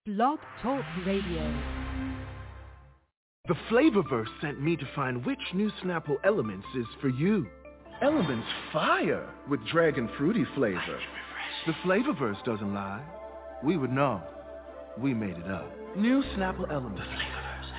Blog Talk Radio. The Flavorverse sent me to find which new Snapple Elements is for you. Elements fire with dragon fruity flavor. The Flavorverse doesn't lie. We would know. We made it up. New Snapple Elements. The Flavorverse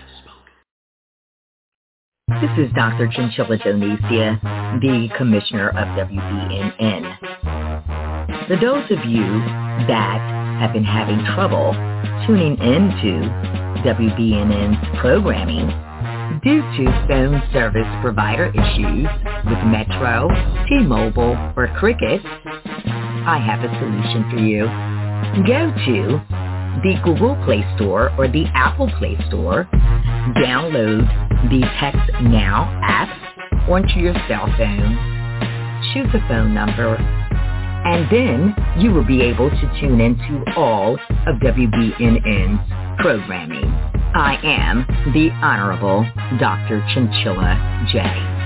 has spoken. This is Dr. Chinchilla Donesia, the Commissioner of WBNN. For those of you that have been having trouble tuning into WBNN's programming due to phone service provider issues with Metro, T-Mobile, or Cricket, I have a solution for you. Go to the Google Play Store or the Apple Play Store, download the Text Now app onto your cell phone, choose a phone number, and then you will be able to tune into all of WBNN's programming. I am the Honorable Dr. Chinchilla J.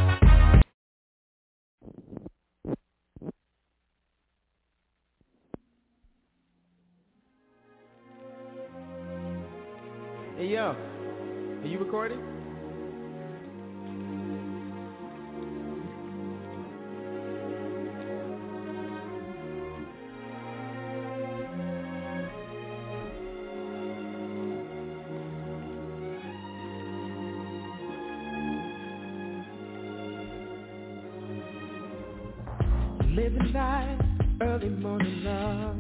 Hey, yo, are you recording? Living life, early morning love,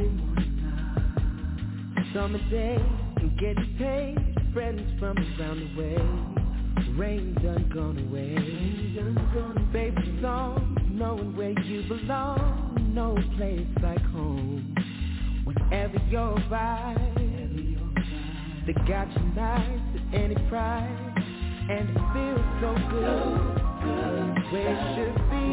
summer day, and getting paid, friends from around the way, rain done gone away, favorite song, knowing where you belong, no place like home, whenever you're right, they got you nice at any price, and it feels so good, where it should be,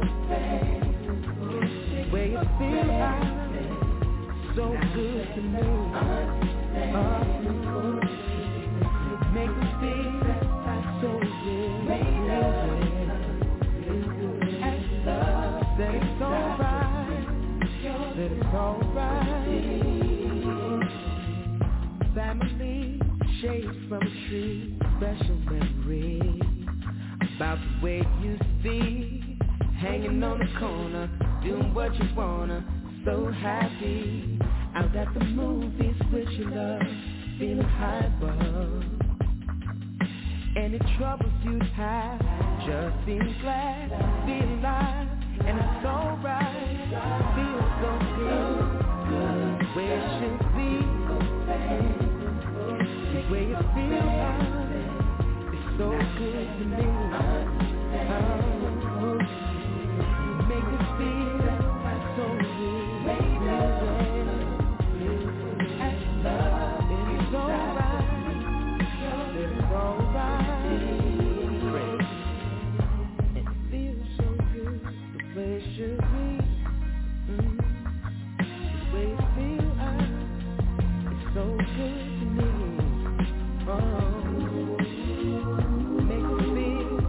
where you feel like so good to me. Make me feel so good. And love, that it's alright. That it's alright. Family, shades from a tree, special memory about the way it used to be. Hanging on the corner, doing what you wanna, so happy. Out at the movies with your love, feeling high above. Any troubles you'd have, just being glad, feel alive, and it's alright. Feel so good, where it should be, the way you feel like, it's so good to me. Make me feel so good, and love, it's alright, it's alright. It feels so good, the way it should be, the way it feels, it's so good to me. Oh, make me feel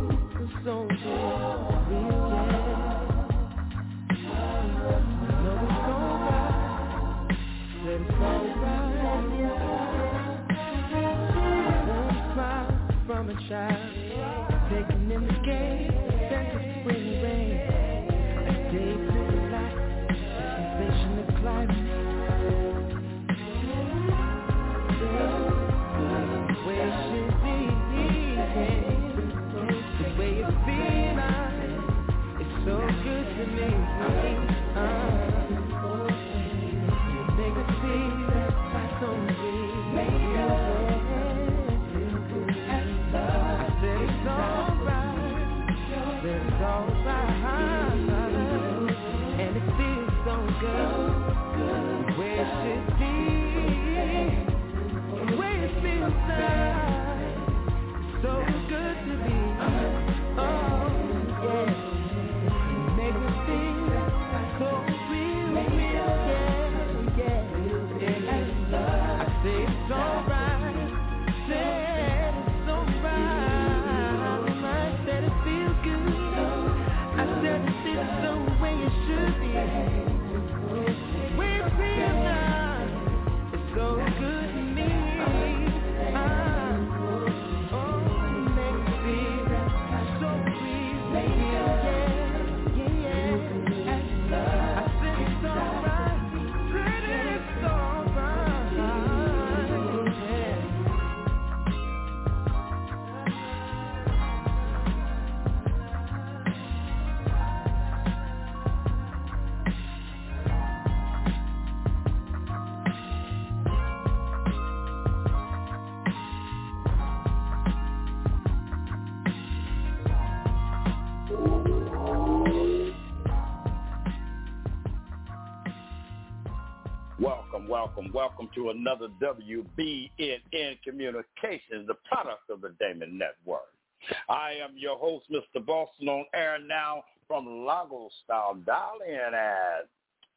welcome to another WBNN Communications, the product of the Damon Network. I am your host, Mr. Boston, on air now from Lagos style. Dial in at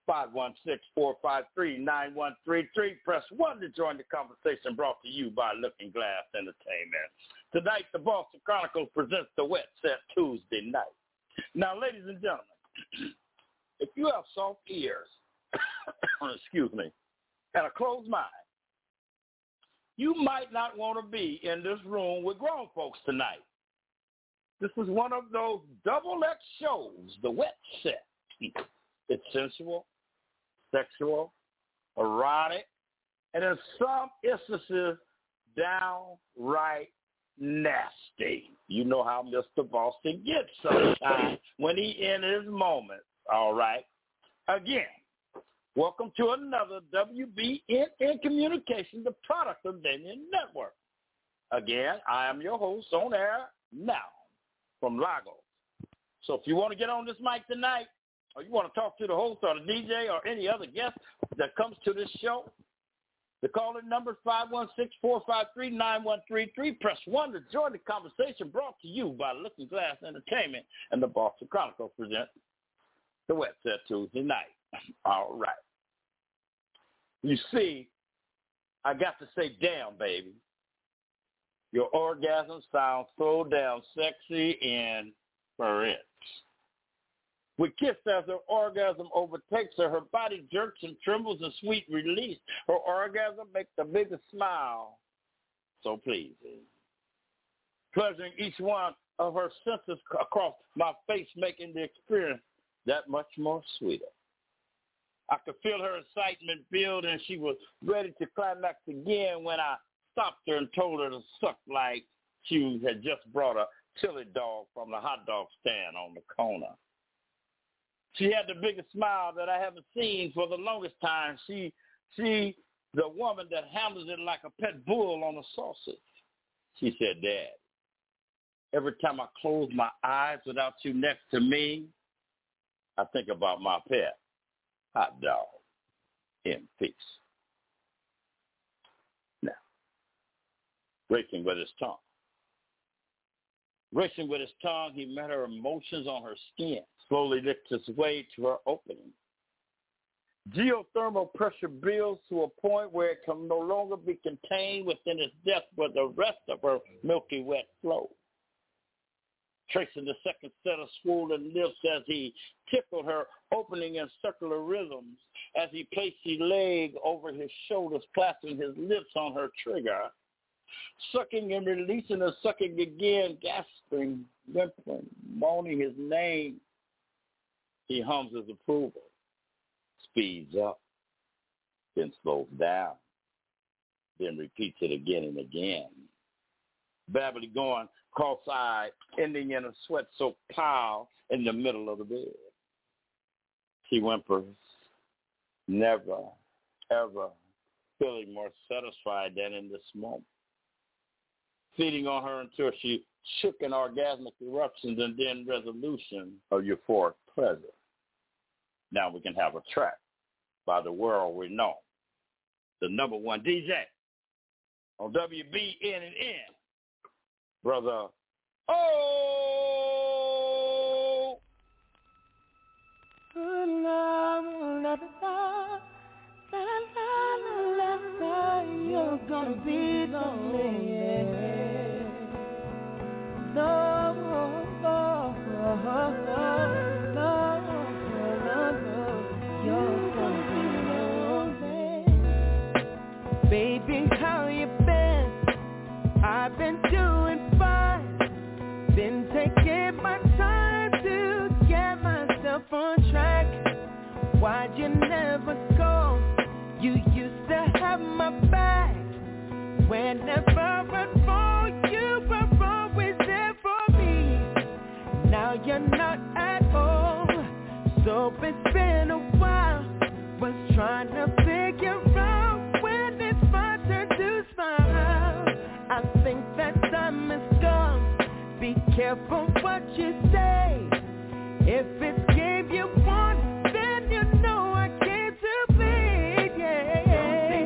516-453-9133. Press 1 to join the conversation, brought to you by Looking Glass Entertainment. Tonight, the Boston Chronicles presents the Wet Set Tuesday night. Now, ladies and gentlemen, if you have soft ears, excuse me, and a closed mind, you might not want to be in this room with grown folks tonight. This is one of those double-X shows, the Wet Set. It's sensual, sexual, erotic, and in some instances, downright nasty. You know how Mr. Boston gets sometimes when he in his moments, all right? Again, welcome to another WBNN Communications, the product of Damien Network. Again, I am your host on air now from Lagos. So if you want to get on this mic tonight, or you want to talk to the host or the DJ or any other guest that comes to this show, the call-in number is 516-453-9133. Press 1 to join the conversation, brought to you by Looking Glass Entertainment and the Boston Chronicles present the Wet Set Tuesday night. All right. You see, I got to say, damn, baby. Your orgasm sounds so damn sexy and French. We kiss as her orgasm overtakes her. Her body jerks and trembles in sweet release. Her orgasm makes the biggest smile so pleasing. Pleasuring each one of her senses across my face, making the experience that much more sweeter. I could feel her excitement build, and she was ready to climax again when I stopped her and told her to suck like she had just brought a chili dog from the hot dog stand on the corner. She had the biggest smile that I haven't seen for the longest time. She, the woman that handles it like a pet bull on a sausage. She said, Dad, every time I close my eyes without you next to me, I think about my pet, hot dog, in peace. Now, racing with his tongue. Racing with his tongue, he met her emotions on her skin, slowly licked his way to her opening. Geothermal pressure builds to a point where it can no longer be contained within its depth but the rest of her milky wet flow. Tracing the second set of swollen lips as he tickled her opening in circular rhythms, as he placed his leg over his shoulders, clasping his lips on her trigger, sucking and releasing her, sucking again, gasping, whimpering, moaning his name. He hums his approval, speeds up, then slows down, then repeats it again and again. Babbily going cross-eyed, ending in a sweat-soaked pile in the middle of the bed. She whimpers, never, ever feeling more satisfied than in this moment. Feeding on her until she shook in orgasmic eruptions and then resolution of euphoric pleasure. Now we can have a track by the world we know. The number one DJ on WBNN, Brother Oh! You're gonna be lonely. No, you're gonna be lonely. Baby, how you been? I've been doing fine. Been taking my time to get myself on track. Why'd you never go? You used to have my back. Whenever I run for you, were always there for me. Now you're not at home, so it's been a while. Was trying to figure out when it's my turn to smile. I think that time has come. Be careful what you say. If it's game you want, then you know I came to play. Yeah.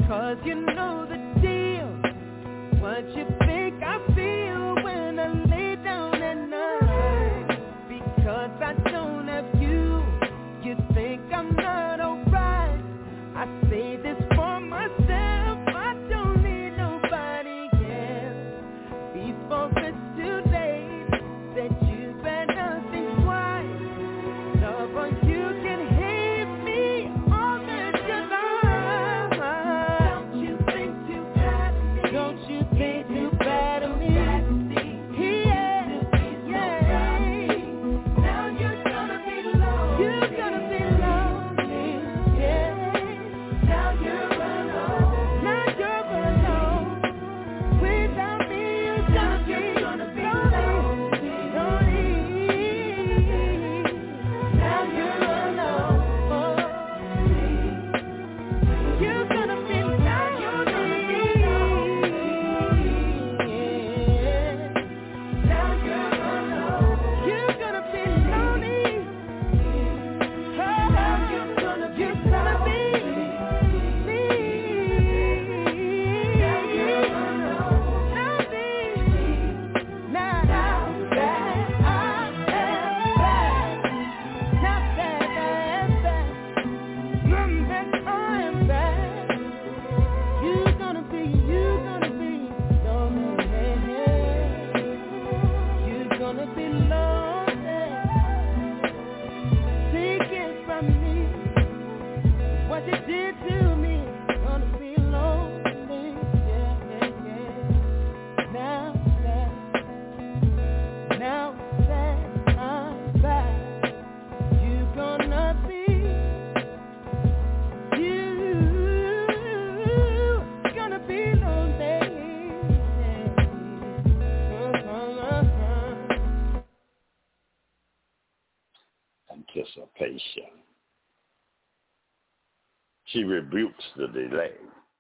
'cause you know the deal. What you think I feel when I lay down at night, because I don't have you, you think I'm not alright. I say this for myself, I don't need nobody else. Before it's too late, that you better think twice. Love or you can hate me all that you love. Don't you think too bad of me? Don't you think too bad of me? Yeah, yeah. Now you're gonna be lonely. You're gonna be lonely. Yeah. Now you're alone. Now you're alone. Without me, you're gonna be lonely. Now you're alone. You're gonna be lonely. Now you're alone. You're gonna be lonely. Now you're gonna be lonely. Take it from me. What you did to me, gonna be lonely. Yeah, yeah, yeah. Now that I'm back, you gonna be lonely. Anticipation. She rebukes the delay,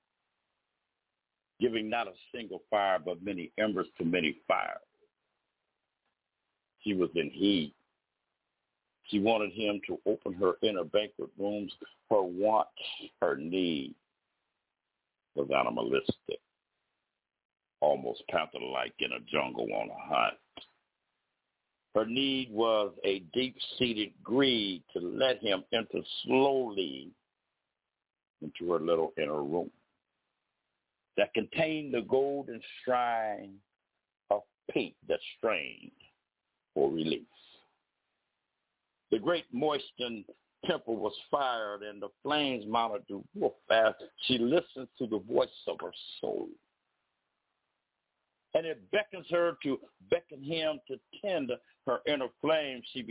giving not a single fire but many embers to many fires. She was in heat. She wanted him to open her inner banquet rooms. Her want, her need was animalistic, almost panther-like in a jungle on a hunt. Her need was a deep-seated greed to let him enter slowly into her little inner room that contained the golden shrine of pink that strained for release. The great moistened temple was fired, and the flames mounted to wolf as she listened to the voice of her soul. And it beckons her to beckon him to tend her inner flame. She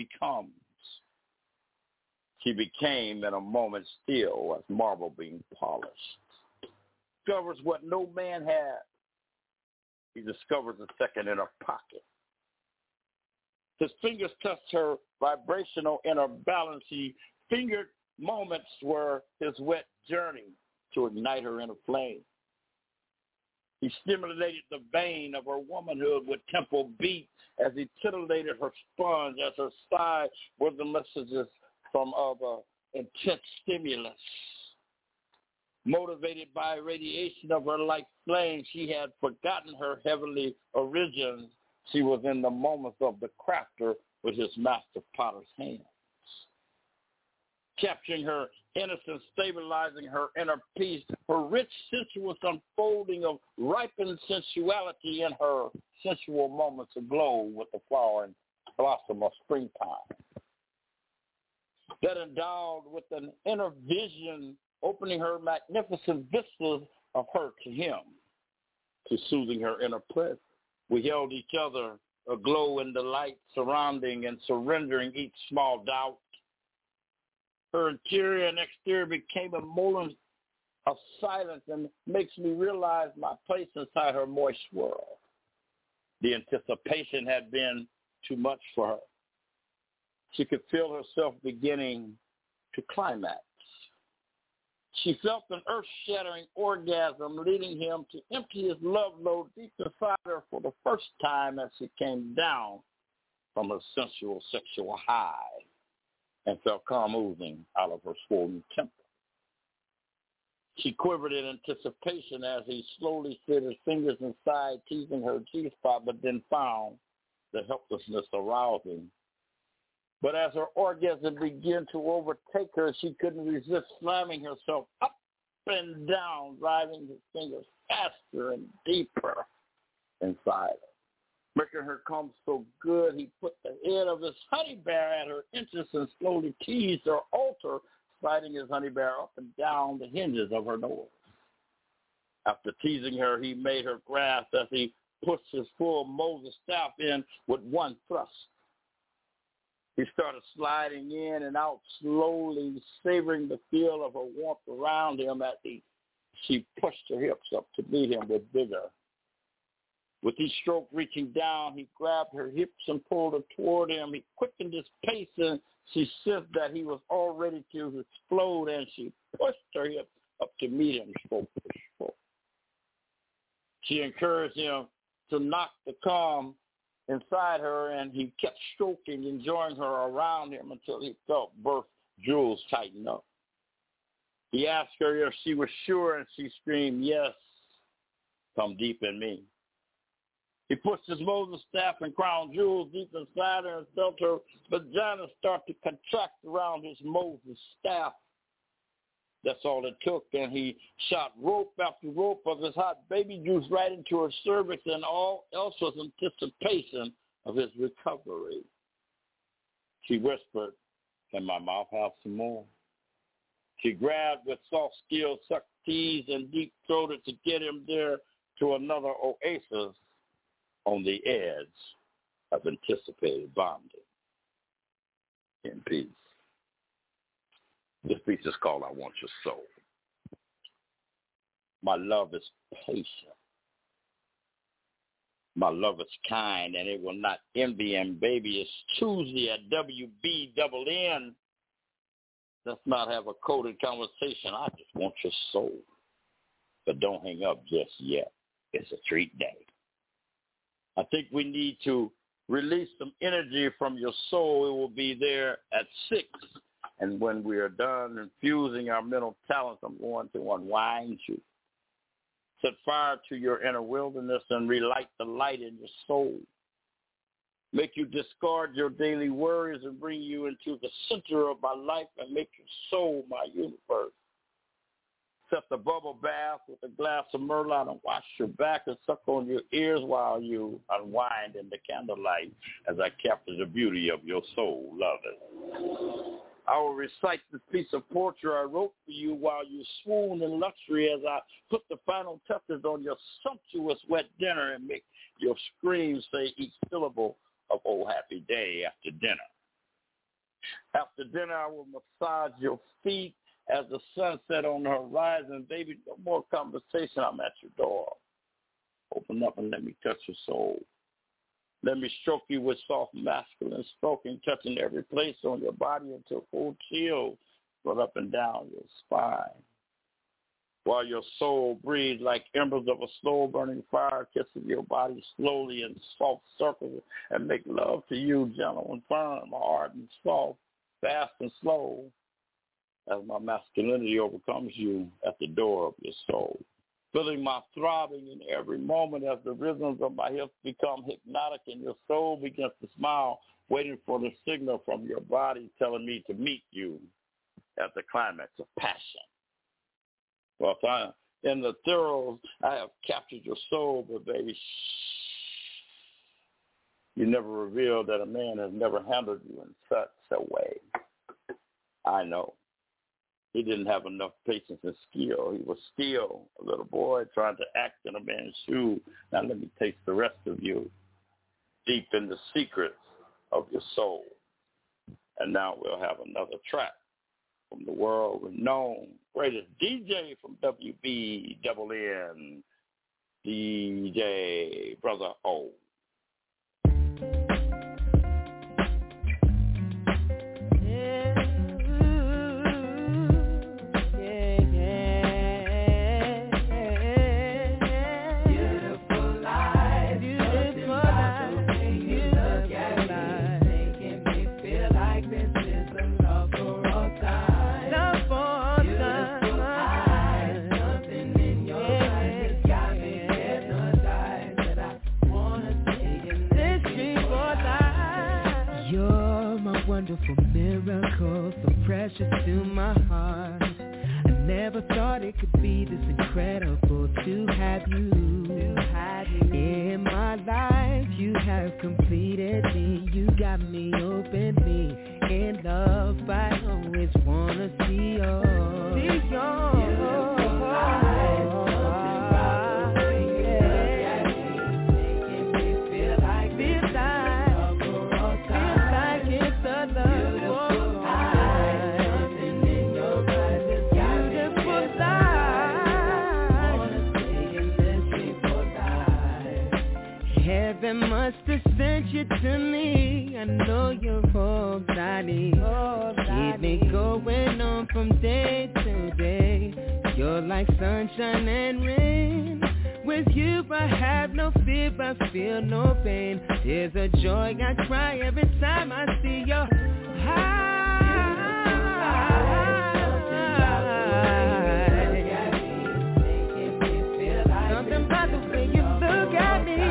became in a moment still as marble being polished. Discovers what no man had. He discovers a second in her pocket. His fingers touched her vibrational inner balance. He fingered moments were his wet journey to ignite her inner flame. He stimulated the vein of her womanhood with tempo beat as he titillated her sponge, as her sigh were the messages from other intense stimulus. Motivated by radiation of her light flame, she had forgotten her heavenly origins. She was in the moments of the crafter with his master potter's hands. Capturing her innocence, stabilizing her inner peace, her rich, sensuous unfolding of ripened sensuality in her sensual moments aglow with the flowering blossom of springtime. That endowed with an inner vision, opening her magnificent vistas of her to him, to soothing her inner pleasure. We held each other aglow in the light, surrounding and surrendering each small doubt. Her interior and exterior became a moment of silence and makes me realize my place inside her moist world. The anticipation had been too much for her. She could feel herself beginning to climax. She felt an earth-shattering orgasm leading him to empty his love load deep inside her for the first time as she came down from her sensual sexual high and felt calm oozing out of her swollen temple. She quivered in anticipation as he slowly slid his fingers inside, teasing her G-spot, but then found the helplessness arousing. But as her orgasm began to overtake her, she couldn't resist slamming herself up and down, driving his fingers faster and deeper inside her. Making her come so good, he put the head of his honey bear at her entrance and slowly teased her altar, sliding his honey bear up and down the hinges of her nose. After teasing her, he made her grasp as he pushed his full Moses staff in with one thrust. He started sliding in and out slowly, savoring the feel of her warmth around him as she pushed her hips up to meet him with vigor. With each stroke reaching down, he grabbed her hips and pulled her toward him. He quickened his pace, and she sensed that he was all ready to explode, and she pushed her hips up to meet him, stroke for stroke. She encouraged him to knock the calm inside her, and he kept stroking, enjoying her around him until he felt birth jewels tighten up. He asked her if she was sure, and she screamed, "Yes, come deep in me." He pushed his Moses staff and crown jewels deep inside her and felt her vagina start to contract around his Moses staff. That's all it took, and he shot rope after rope of his hot baby juice right into her cervix, and all else was anticipation of his recovery. She whispered, "Can my mouth have some more?" She grabbed with soft skill, sucked, teased, and deep-throated to get him there to another oasis on the edge of anticipated bonding. In peace. This piece is called I Want Your Soul. My love is patient. My love is kind, and it will not envy, and baby, it's Tuesday at WBNN. Let's not have a coded conversation. I just want your soul. But don't hang up just yet. It's a treat day. I think we need to release some energy from your soul. It will be there at 6. And when we are done infusing our mental talents, I'm going to unwind you. Set fire to your inner wilderness and relight the light in your soul. Make you discard your daily worries and bring you into the center of my life and make your soul my universe. Set the bubble bath with a glass of Merlot and wash your back and suck on your ears while you unwind in the candlelight as I capture the beauty of your soul. Love it. I will recite this piece of poetry I wrote for you while you swoon in luxury as I put the final touches on your sumptuous wet dinner and make your screams say each syllable of "Oh, happy day" after dinner. After dinner, I will massage your feet as the sunset on the horizon. Baby, no more conversation. I'm at your door. Open up and let me touch your soul. Let me stroke you with soft masculine stroking, touching every place on your body until cold chills run up and down your spine. While your soul breathes like embers of a slow-burning fire, kissing your body slowly in soft circles and make love to you, gentle and firm, hard and soft, fast and slow, as my masculinity overcomes you at the door of your soul. Feeling my throbbing in every moment as the rhythms of my hips become hypnotic and your soul begins to smile, waiting for the signal from your body telling me to meet you at the climax of passion. Well, in the throes, I have captured your soul, but baby, you never revealed that a man has never handled you in such a way. I know. He didn't have enough patience and skill. He was still a little boy trying to act in a man's shoes. Now let me taste the rest of you deep in the secrets of your soul. And now we'll have another track from the world-renowned greatest DJ from WBNN, DJ Brother O. closer to my heart. I never thought it could be this incredible to have you in my life. You have completed me. You got me openly in love. I always wanna see your Heaven must have sent you to me. I know you're all I need. Keep me going on from day to day. You're like sunshine and rain. With you I have no fear, I feel no pain. There's a joy I cry every time I see your eyes. Something about the way you look at me.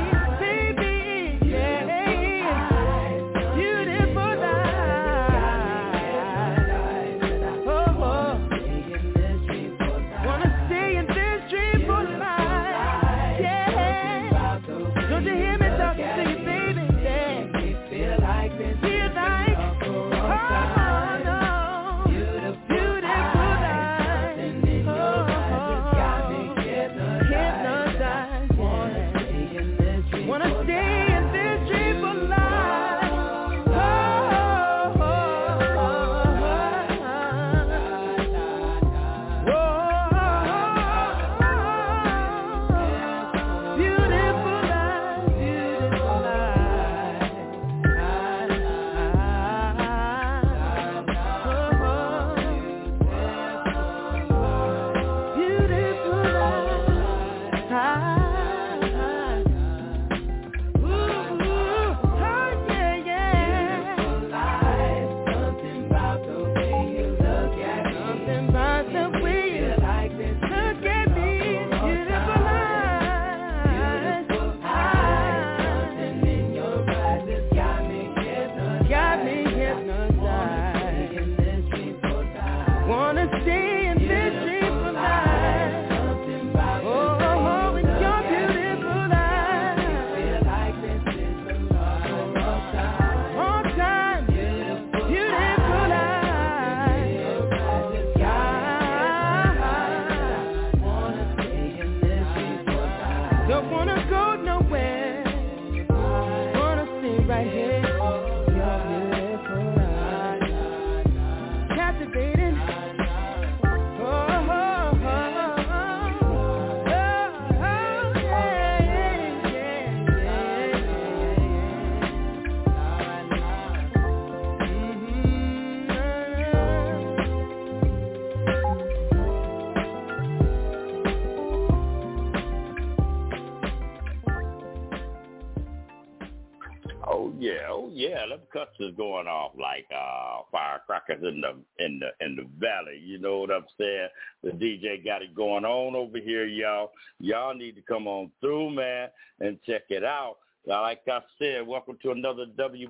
Cuts is going off like firecrackers in the valley. You know what I'm saying? The DJ got it going on over here, y'all. Y'all need to come on through, man, and check it out. Like I said, welcome to another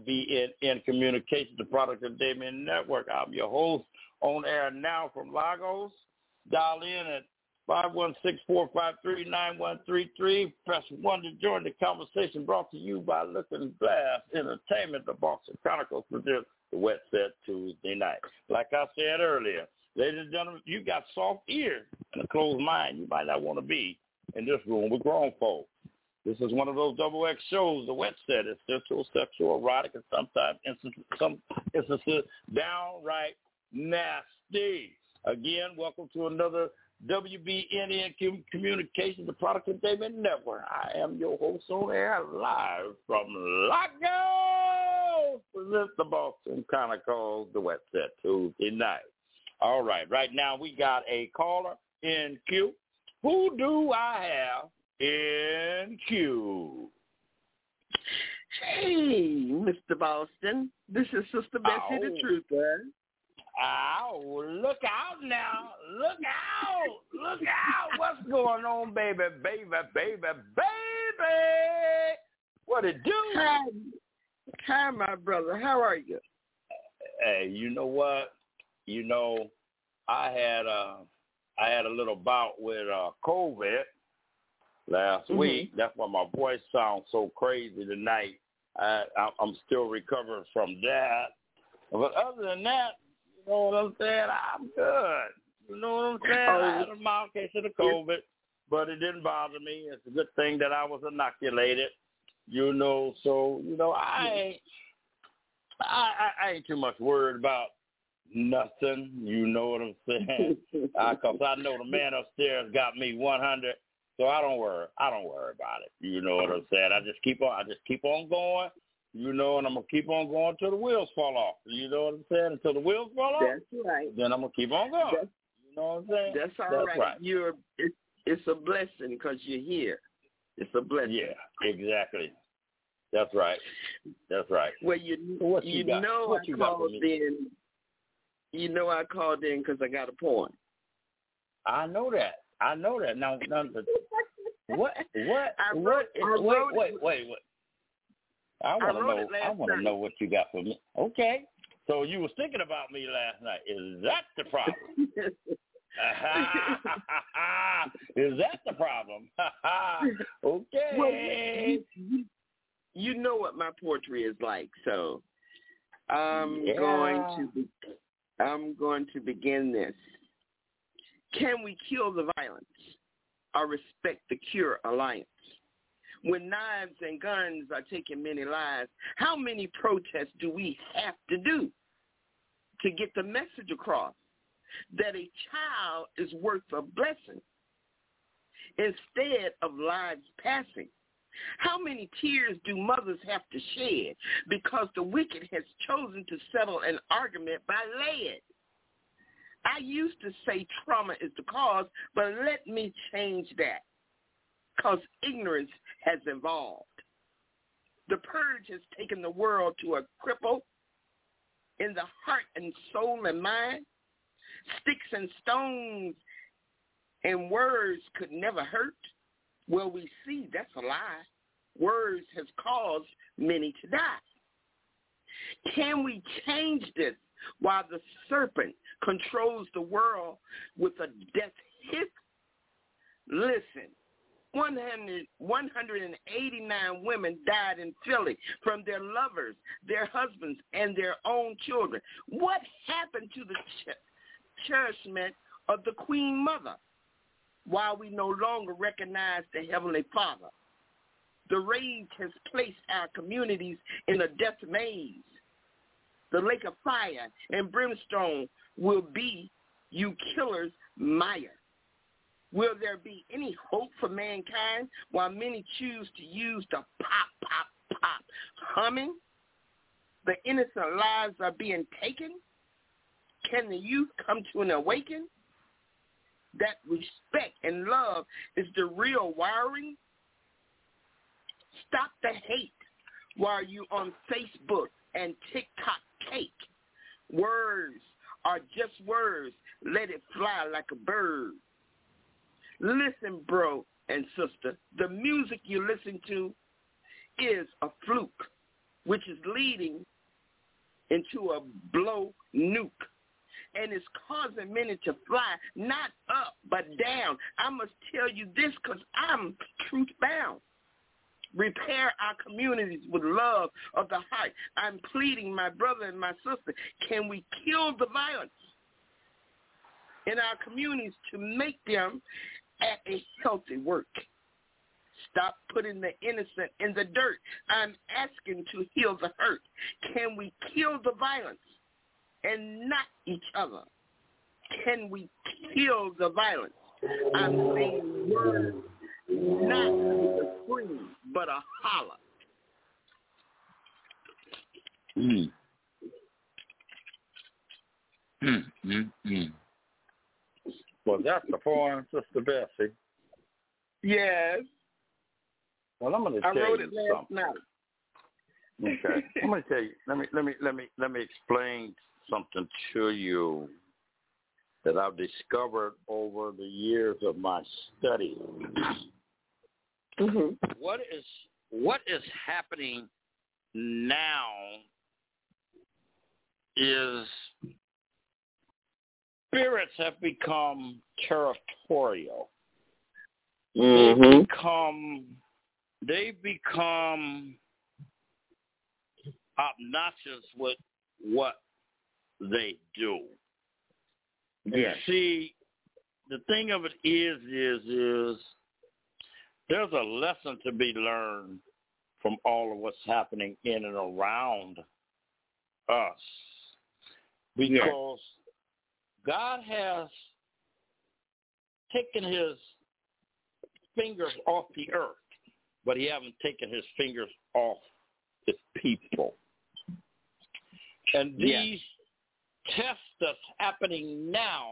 WBNN Communications, the Product of Damien Network. I'm your host on air now from Lagos. Dial in at 516-453-9133. Press 1 to join the conversation, brought to you by Looking Glass Entertainment. The Boston Chronicles presents the Wet Set Tuesday night. Like I said earlier, ladies and gentlemen, you got soft ears and a closed mind. You might not want to be in this room with grown folks. This is one of those double X shows. The Wet Set is sensual, sexual, erotic, and sometimes some instances downright nasty. Again, welcome to another WBNN Communications, the Product of Damien Network. I am your host on air live from Lagos. Presents the Boston Chronicles, the Wet Set Tuesday night. All right, right now we got a caller in queue. Who do I have in queue? Hey, Mr. Boston. This is Sister Bessie the Trooper. Oh, look out now. Look out. Look out. What's going on, baby? What it do? Hi, my brother. How are you? Hey, you know what? you know, I had a little bout with COVID last week. That's why my voice sounds so crazy tonight. I'm still recovering from that. But other than that, you know what I'm saying? I'm good. You know what I'm saying? I had a mild case of the COVID, but it didn't bother me. It's a good thing that I was inoculated. You know, so you know I ain't too much worried about nothing. You know what I'm saying? Because I know the man upstairs got me 100, so I don't worry about it. You know what I'm saying? I just keep on going. You know, and I'm gonna keep on going till the wheels fall off. You know what I'm saying? Until the wheels fall off. That's right. Then I'm gonna keep on going. You know what I'm saying? That's all right. It's a blessing because you're here. It's a blessing. Yeah, exactly. That's right. That's right. Well, I called in because I got a point. I know that. Now what? Wait. I want to know what you got for me. Okay. So you was thinking about me last night. Is that the problem? Is that the problem? Okay. Well, you know what my poetry is like, so I'm going to begin this. Can we kill the violence or respect the cure alliance? When knives and guns are taking many lives, how many protests do we have to do to get the message across that a child is worth a blessing instead of lives passing? How many tears do mothers have to shed because the wicked has chosen to settle an argument by lead? I used to say trauma is the cause, but let me change that because ignorance has evolved. The purge has taken the world to a cripple in the heart and soul and mind. Sticks and stones and words could never hurt. Well, we see that's a lie. Words has caused many to die. Can we change this while the serpent controls the world with a death hit? Listen, 189 women died in Philly from their lovers, their husbands, and their own children. What happened to the cherishment of the Queen Mother? While we no longer recognize the Heavenly Father, the rage has placed our communities in a death maze. The lake of fire and brimstone will be you killers' mire. Will there be any hope for mankind while many choose to use the pop, pop, pop humming? The innocent lives are being taken. Can the youth come to an awakening? That respect and love is the real wiring. Stop the hate while you on Facebook and TikTok cake. Words are just words. Let it fly like a bird. Listen, bro and sister, the music you listen to is a fluke, which is leading into a blow nuke. And it's causing many to fly, not up, but down. I must tell you this because I'm truth-bound. Repair our communities with love of the heart. I'm pleading, my brother and my sister, can we kill the violence in our communities to make them at a healthy work? Stop putting the innocent in the dirt. I'm asking to heal the hurt. Can we kill the violence and not each other? Can we kill the violence? I'm saying words, not with a scream, but a holler. Well, that's the point, Sister Bessie. Yes. Well, I'm going to tell you something. I wrote it last night. Okay. I'm going to tell you. Let me explain something to you that I've discovered over the years of my study. Mm-hmm. What is happening now is spirits have become territorial. Mm-hmm. They've become obnoxious with what they do. Yeah. See, the thing of it is there's a lesson to be learned from all of what's happening in and around us. Because God has taken his fingers off the earth, but he hasn't taken his fingers off his people. And these tests that's happening now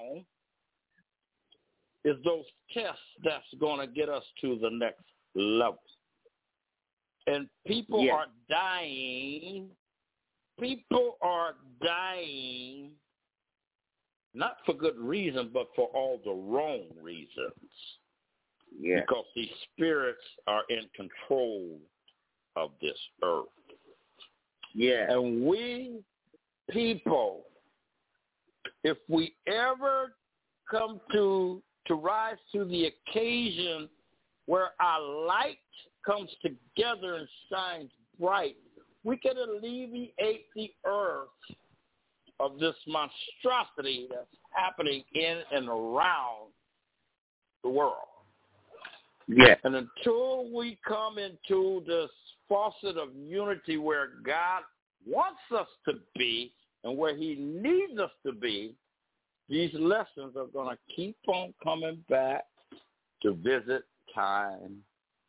is those tests that's going to get us to the next level. And people are dying. People are dying not for good reason, but for all the wrong reasons. Yeah. Because these spirits are in control of this earth. Yeah. And we people, if we ever come to rise to the occasion where our light comes together and shines bright, we can alleviate the earth of this monstrosity that's happening in and around the world. Yeah. And until we come into this faucet of unity where God wants us to be and where he needs us to be, these lessons are going to keep on coming back to visit time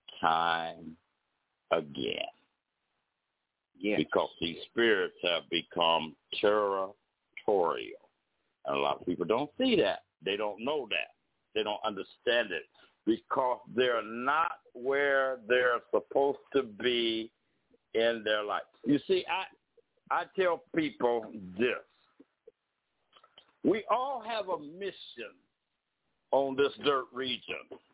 again. Yeah. Because these spirits have become territorial. And a lot of people don't see that. They don't know that. They don't understand it because they're not where they're supposed to be in their life. You see, I tell people this. We all have a mission on this dirt region.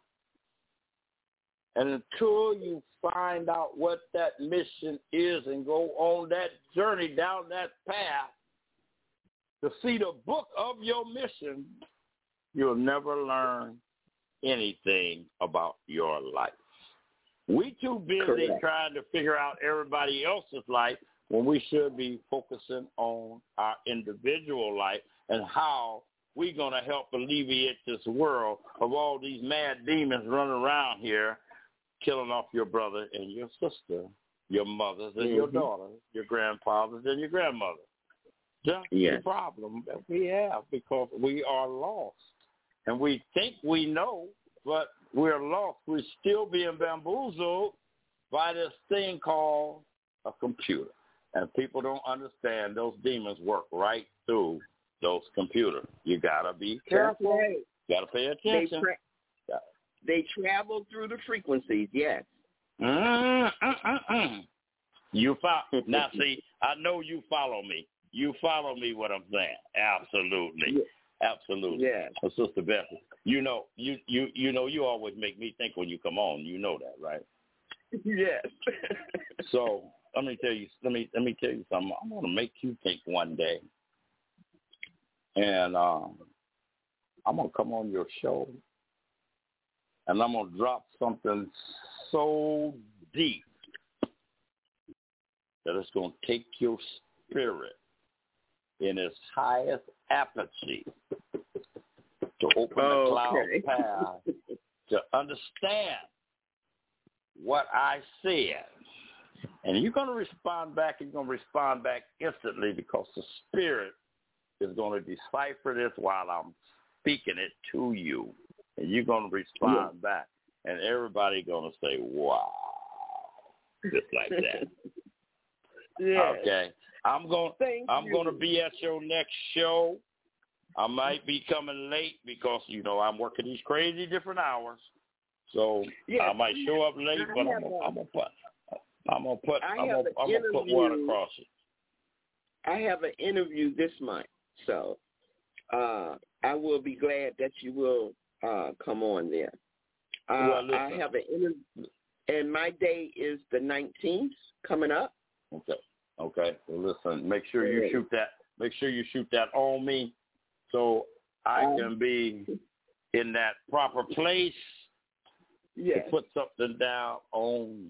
And until you find out what that mission is and go on that journey down that path to see the book of your mission, you'll never learn anything about your life. We too busy trying to figure out everybody else's life when we should be focusing on our individual life and how we're going to help alleviate this world of all these mad demons running around here, killing off your brother and your sister, your mothers and your daughters, your grandfathers and your grandmothers. That's the problem that we have because we are lost. And we think we know, but we're lost. We're still being bamboozled by this thing called a computer. And people don't understand those demons work right through those computers. You got to be careful. Right. You got to pay attention. They travel through the frequencies, yes. You now, see, I know you follow me. You follow me what I'm saying. Absolutely. Yeah. Absolutely. Yeah. Sister Beth, you know, you always make me think when you come on. You know that, right? Yes. So let me tell you something. I'm gonna make you think one day. And I'm gonna come on your show and I'm going to drop something so deep that it's going to take your spirit in its highest apogee to open the cloud path to understand what I said. And you're going to respond back, and you're going to respond back instantly because the spirit is going to decipher this while I'm speaking it to you. And you're going to respond back. And everybody's going to say, wow, just like that. Okay. I'm going to be at your next show. I might be coming late because, I'm working these crazy different hours. So I might show up late, but I'm going to put one across it. I have an interview this month. So I will be glad that you will come on there. I have an interview, and my day is the 19th coming up. Okay. Well, listen. Make sure you shoot that. Make sure you shoot that on me, so I can be in that proper place to put something down on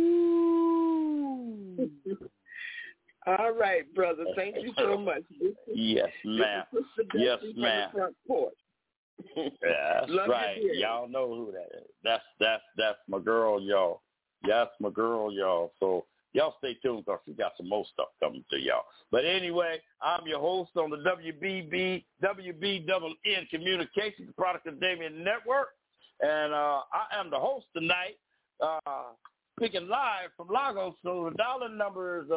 you. All right, brother. Thank you so much. Yes, ma'am. Yes, ma'am. That's right. Y'all know who that is. That's my girl, y'all. That's my girl, y'all. So y'all stay tuned because we got some more stuff coming to y'all. But anyway, I'm your host on the WBNN Communications, the Product of Damien Network. And I am the host tonight, speaking live from Lagos. So the dial number is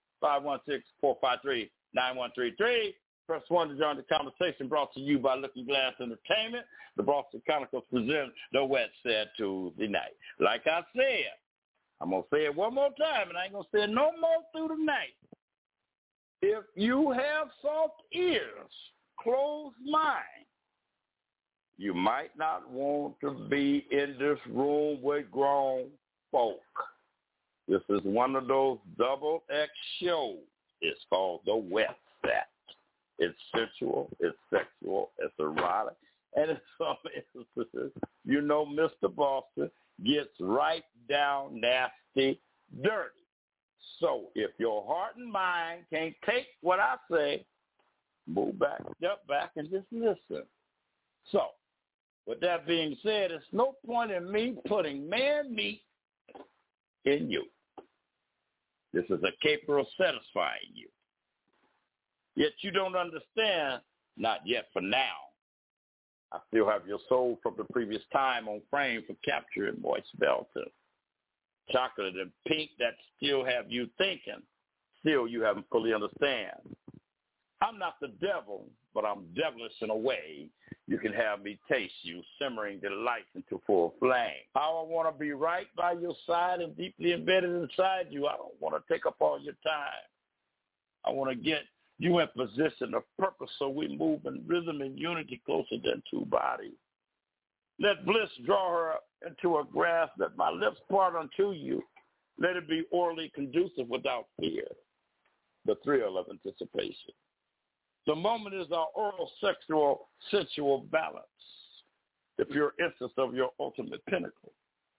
516-453-9133. Press 1 to join the conversation, brought to you by Looking Glass Entertainment. The Boston Chronicles present the Wet Set Tuesday night. Like I said, I'm going to say it one more time, and I ain't going to say it no more through the night. If you have soft ears, closed mind, you might not want to be in this room with grown folk. This is one of those double X shows. It's called The Wet Set. It's sensual, it's sexual, it's erotic, and in some instances, you know, Mr. Boston gets right down nasty, dirty. So if your heart and mind can't take what I say, move back, step back, and just listen. So, with that being said, it's no point in me putting man meat in you. This is a capable of satisfying you. Yet you don't understand, not yet for now. I still have your soul from the previous time on frame for capture and moist belting. Chocolate and pink that still have you thinking. Still you haven't fully understand. I'm not the devil, but I'm devilish in a way. You can have me taste you, simmering delight into full flame. How I want to be right by your side and deeply embedded inside you. I don't want to take up all your time. I want to get you in position of purpose so we move in rhythm and unity closer than two bodies. Let bliss draw her into a grasp that my lips part unto you. Let it be orally conducive without fear. The thrill of anticipation. The moment is our oral, sexual, sensual balance. The pure essence of your ultimate pinnacle.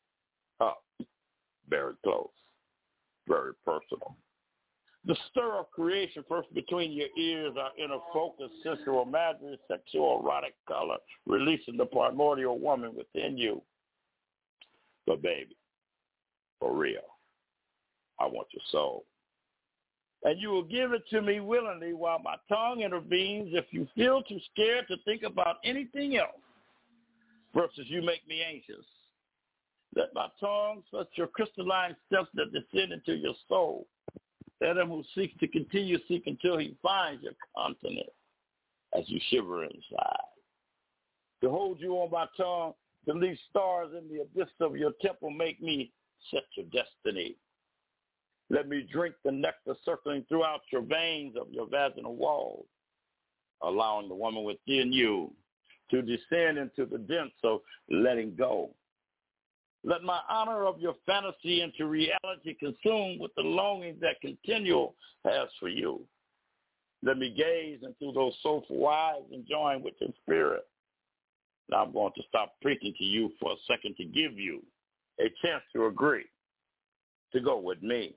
Very close. Very personal. The stir of creation first between your ears, our inner focus, sensual imagery, sexual erotic color, releasing the primordial woman within you. But baby, for real, I want your soul. And you will give it to me willingly while my tongue intervenes if you feel too scared to think about anything else versus you make me anxious. Let my tongue touch your crystalline steps that descend into your soul. Let him who seeks to continue seek until he finds your continent as you shiver inside. To hold you on my tongue, to leave stars in the abyss of your temple, make me set your destiny. Let me drink the nectar circling throughout your veins of your vaginal walls, allowing the woman within you to descend into the depths of letting go. Let my honor of your fantasy into reality consume with the longing that continual has for you. Let me gaze into those soulful eyes and join with your spirit. Now I'm going to stop preaching to you for a second to give you a chance to agree, to go with me.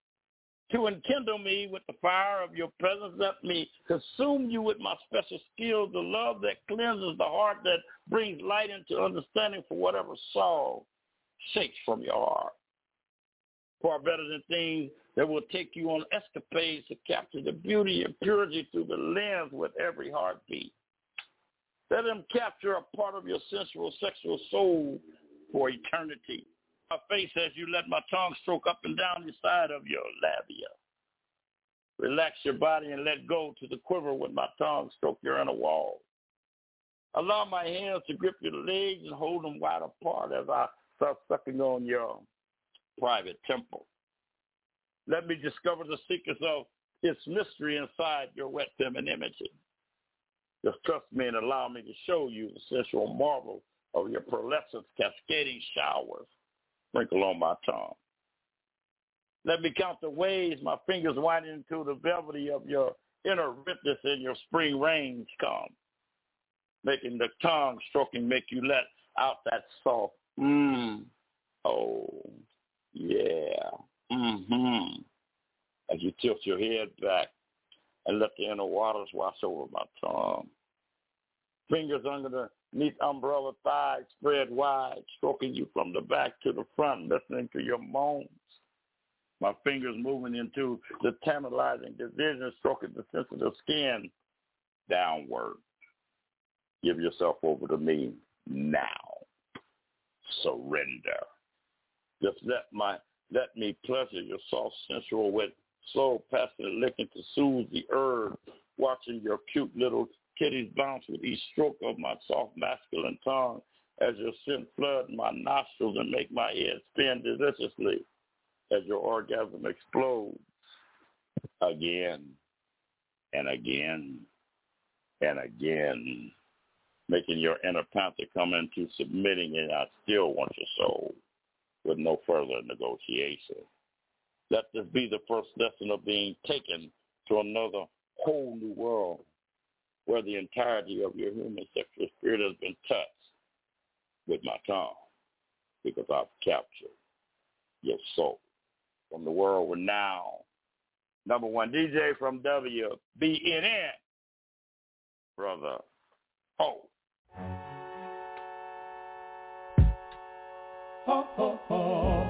To enkindle me with the fire of your presence, let me consume you with my special skills, the love that cleanses the heart, that brings light into understanding for whatever sorrow shakes from your heart. Far better than things that will take you on escapades to capture the beauty and purity through the lens with every heartbeat. Let them capture a part of your sensual, sexual soul for eternity. My face as you let my tongue stroke up and down the side of your labia. Relax your body and let go to the quiver when my tongue stroke your inner wall. Allow my hands to grip your legs and hold them wide apart as I start sucking on your private temple. Let me discover the secrets of its mystery inside your wet femininity. Just trust me and allow me to show you the sensual marvel of your pearlescent cascading showers. Sprinkle on my tongue. Let me count the ways my fingers winding into the velvety of your inner richness and your spring rains come. making the tongue stroking make you let out that soft, oh, yeah, as you tilt your head back and let the inner waters wash over my tongue. Fingers underneath umbrella thighs spread wide, stroking you from the back to the front, listening to your moans. My fingers moving into the tantalizing division, stroking the sensitive skin downward. Give yourself over to me now. Surrender. Just let me pleasure your soft, sensual, wet, slow, passionate licking to soothe the urge, watching your cute little kitties bounce with each stroke of my soft masculine tongue as your scent flood my nostrils and make my head spin deliciously as your orgasm explodes again and again and again, making your inner panther come into submitting, and I still want your soul with no further negotiation. Let this be the first lesson of being taken to another whole new world where the entirety of your human sexual spirit has been touched with my tongue, because I've captured your soul. From the world renowned number one DJ from WBNN, Brother O. Ho, ho, ho.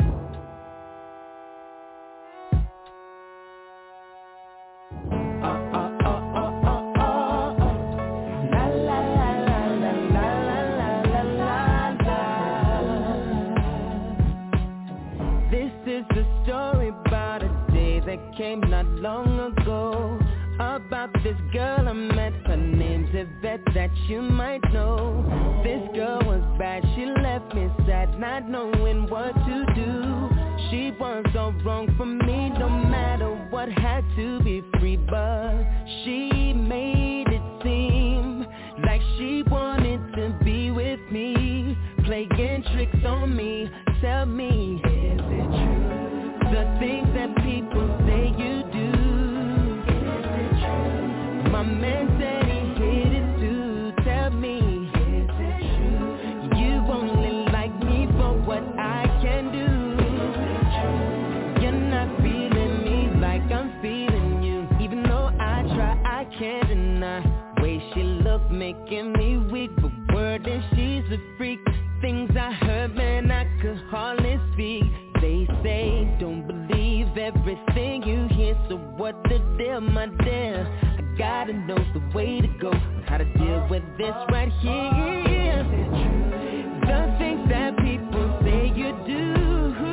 Came not long ago about this girl I met. Her name's Yvette, that you might know. This girl was bad, she left me sad, not knowing what to do. She was all wrong for me, no matter what, had to be free. But she made it seem like she wanted to be with me, playing tricks on me. Tell me, is it true? The things that people say you do, is it true? My man said he hit it too. Tell me, is it true? You only like me for what I can do. Is it true? You're not feeling me like I'm feeling you. Even though I try, I can't deny. Way she look making me weak, but word is she's a freak. Things I heard, man, I could hardly speak. They say don't believe everything you hear, so what the deal, my dear? I gotta know the way to go, how to deal with this right here. The things that people say you do.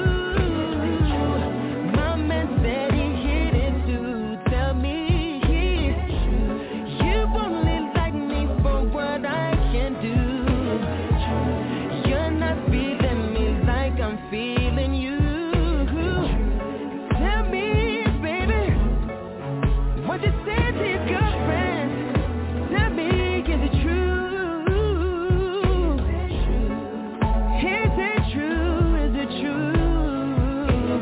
My man said he hit it too. Tell me, you only like me for what I can do. You're not feeling me like I'm feeling you. Tell me, baby, what you said to your girlfriend. Tell me, is it true? Is it true? Is it true?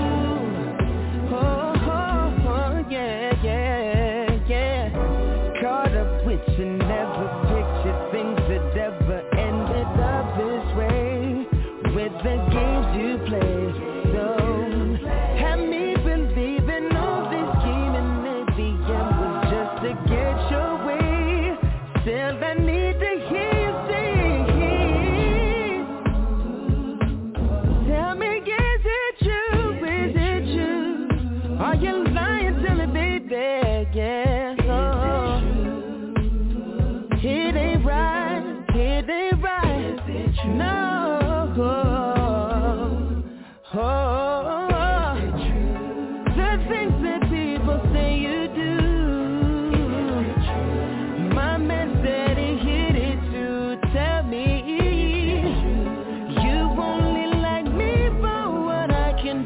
Oh, yeah, yeah, yeah. Caught up with you, never pictured things that ever ended up this way. With the games you play, so have me believing all this scheming at the end was just to get your way. Still I need to hear you say, tell me, is it true? Is it true? Are you lying to me, baby? Yeah. Oh. It ain't right. It ain't right. No. The things that people say you do. My man said he hit it too. Tell me, you only like me for what I can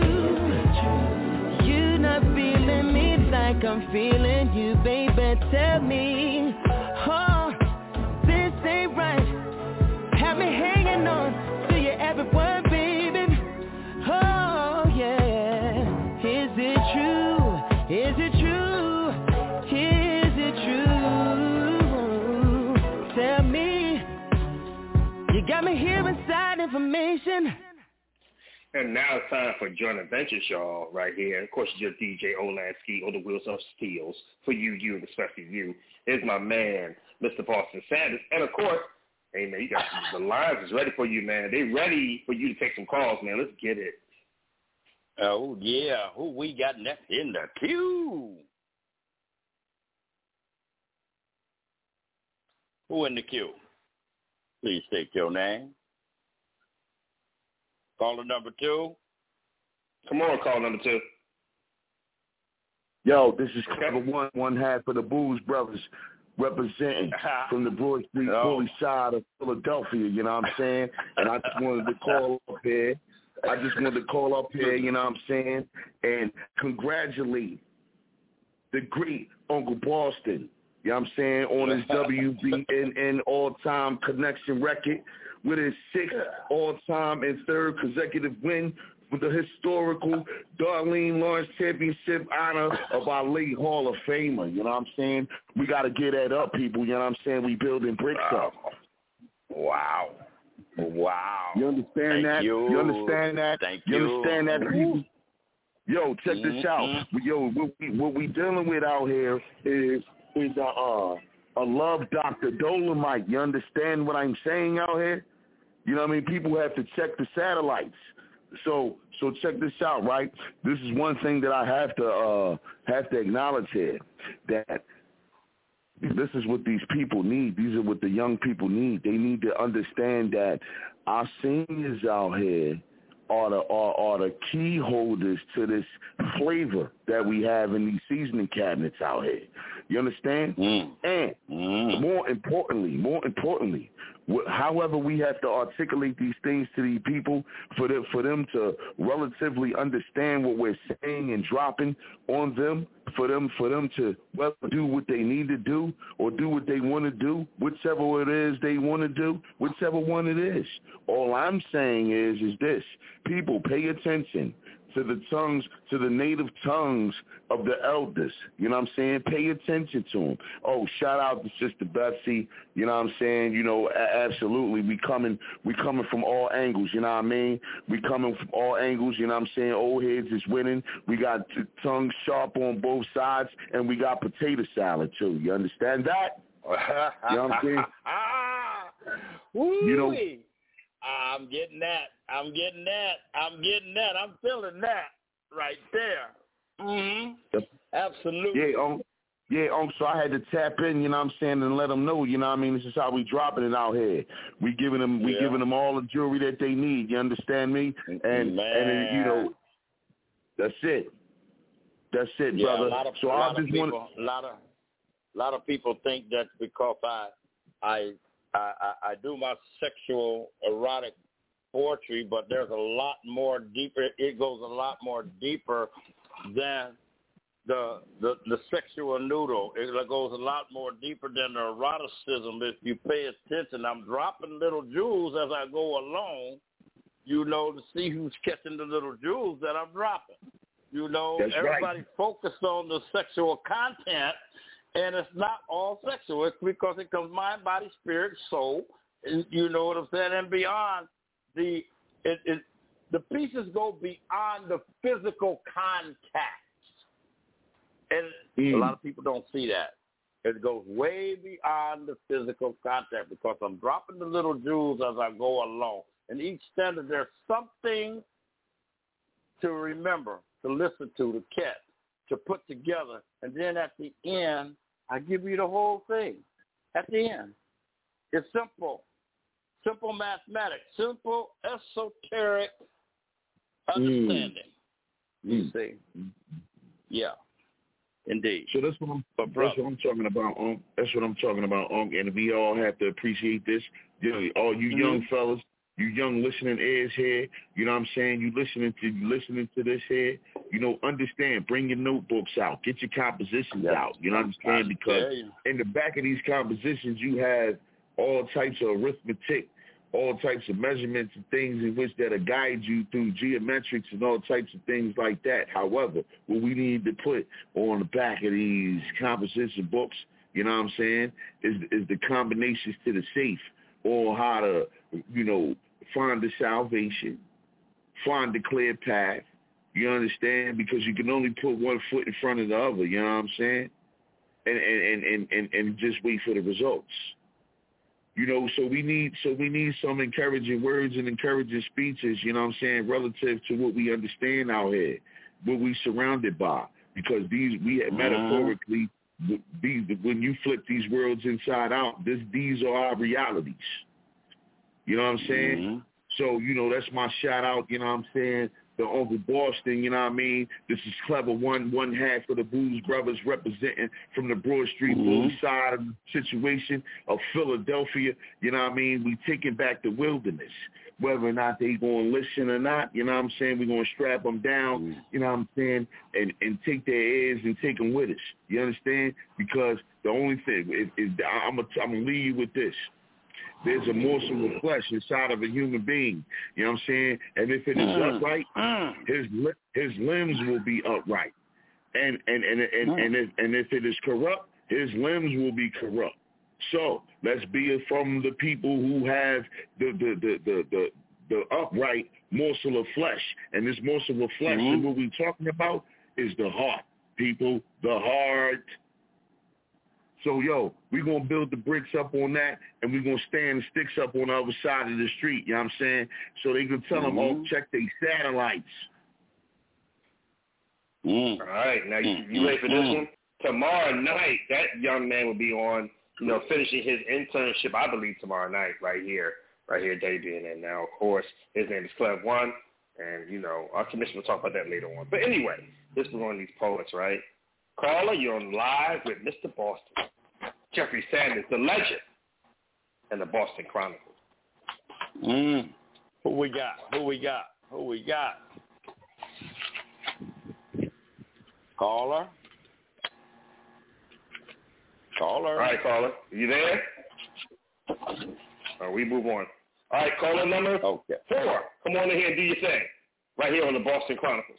do. You not feeling me like I'm feeling you, baby. Tell me, oh, this ain't right. Have me hanging on to your every word, baby. Oh, yeah. Is it true? Is it true? Is it true? nation. And now it's time for Joint Adventures, y'all, right here. Of course, your DJ Olansky or the Wheels of Steels. For you, and especially you, is my man, Mr. Boston Sanders. And, of course, hey, man, you got the lines is ready for you, man. They ready for you to take some calls, man. Let's get it. Oh, yeah. Who we got next in the queue? Who in the queue? Please state your name. Caller number 2. Come on, caller number 2. Yo, this is Cover One half of the Booze Brothers, representing from the Broad Street Bully side of Philadelphia, you know what I'm saying? And I just wanted to call up here. You know what I'm saying? And congratulate the great Uncle Boston, you know what I'm saying, on his WBNN all-time connection record with his 6th all-time and 3rd consecutive win with the historical Darlene Lawrence Championship honor of our late Hall of Famer. You know what I'm saying? We got to get that up, people. You know what I'm saying? We building bricks up. Wow. You understand that? You understand that? Thank you. You understand that, people? Yo, check this out. Yo, what we dealing with out here is a love Dr. Dolomite. You understand what I'm saying out here? You know what I mean? People have to check the satellites. So check this out, right? This is one thing that I have to acknowledge here, that this is what these people need. These are what the young people need. They need to understand that our seniors out here are the key holders to this flavor that we have in these seasoning cabinets out here. You understand? And more importantly, however we have to articulate these things to these people for them to relatively understand what we're saying and dropping on them, for them to do what they need to do or do what they want to do, whichever it is they want to do, whichever one it is. All I'm saying is this: people, pay attention to the tongues, to the native tongues of the elders. You know what I'm saying? Pay attention to them. Oh, shout out to Sister Betsy. You know what I'm saying? You know, absolutely. We coming from all angles. You know what I mean? We coming from all angles. You know what I'm saying? Old heads is winning. We got tongues sharp on both sides, and we got potato salad too. You understand that? You know what I'm saying? You know. I'm getting that. I'm feeling that right there. Absolutely. So I had to tap in, you know what I'm saying, and let them know, you know what I mean, this is how we dropping it out here. We giving them all the jewelry that they need, you understand me? And you know, that's it. That's it, brother. A lot of people think that because I do my sexual erotic poetry, but there's a lot more deeper. It goes a lot more deeper than the sexual noodle. It goes a lot more deeper than the eroticism. If you pay attention, I'm dropping little jewels as I go along, you know, to see who's catching the little jewels that I'm dropping. You know, that's everybody right. Focused on the sexual content, and it's not all sexual. It's because it comes mind, body, spirit, soul, and you know what I'm saying, and beyond. The pieces go beyond the physical contact. And a lot of people don't see that. It goes way beyond the physical contact because I'm dropping the little jewels as I go along. And each standard, there's something to remember, to listen to catch, to put together. And then at the end, I give you the whole thing. At the end. It's simple. Simple mathematics. Simple esoteric understanding. You see? Yeah. Indeed. So that's what I'm talking about, That's what I'm talking about, and we all have to appreciate this. You know, all you young fellas, you young listening ears here, you know what I'm saying? You listening to this here, you know, understand, bring your notebooks out, get your compositions out, you know what I'm saying? Because in the back of these compositions you have all types of arithmetic, all types of measurements and things in which that'll guide you through geometrics and all types of things like that. However, what we need to put on the back of these composition books, you know what I'm saying, is the combinations to the safe, or how to, you know, find the salvation, find the clear path. You understand? Because you can only put one foot in front of the other. You know what I'm saying? And just wait for the results. You know, so we need some encouraging words and encouraging speeches, you know what I'm saying, relative to what we understand out here, what we surrounded by. Because metaphorically, when you flip these worlds inside out, these are our realities. You know what I'm saying? Mm-hmm. So, you know, that's my shout out, you know what I'm saying, the Uncle Boston, you know what I mean? This is Clever one half of the Blues Brothers representing from the Broad Street Blues side of the situation of Philadelphia, you know what I mean? We taking back the wilderness. Whether or not they going to listen or not, you know what I'm saying? We're going to strap them down, you know what I'm saying, and take their ears and take them with us. You understand? Because the only thing, I'm going to leave you with this. There's a morsel of flesh inside of a human being. You know what I'm saying? And if it is upright, his limbs will be upright. And if it is corrupt, his limbs will be corrupt. So let's be from the people who have the upright morsel of flesh. And this morsel of flesh, and what we're talking about is the heart, people, the heart. So, yo, we're going to build the bricks up on that, and we're going to stand the sticks up on the other side of the street, you know what I'm saying? So they can tell them, oh, check their satellites. All right, now you ready for this one? Tomorrow night, that young man will be on, you know, finishing his internship, I believe, tomorrow night, right here, debuting. And now, of course, his name is Clev One, and, you know, our commissioner will talk about that later on. But anyway, this was one of these poets, right? Caller, you're on live with Mr. Boston, Jeffrey Sanders, the legend, and the Boston Chronicles. Who we got? Caller? All right, caller. You there? We move on. All right, caller number 4. Come on in here and do your thing. Right here on the Boston Chronicles.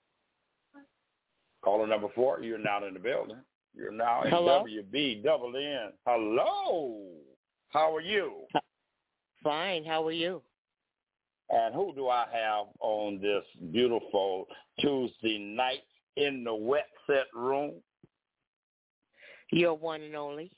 Caller number 4, you're now in the building. You're now in WBNN. Hello. How are you? Fine. How are you? And who do I have on this beautiful Tuesday night in the wet set room? Your one and only.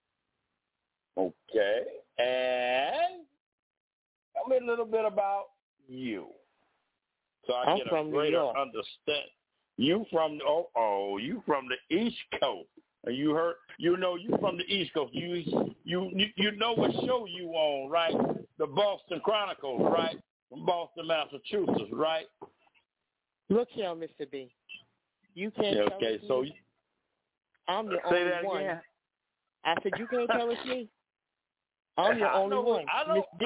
Okay. And tell me a little bit about you, so I get a greater understanding. You from you from the East Coast. You heard? You know you from the East Coast. You know what show you on, right? The Boston Chronicles, right? From Boston, Massachusetts, right? Look here, Mr. B. You can't tell us so me. I'm the say only that one. Again? I said you can't tell us me. I'm the only one, Miss B.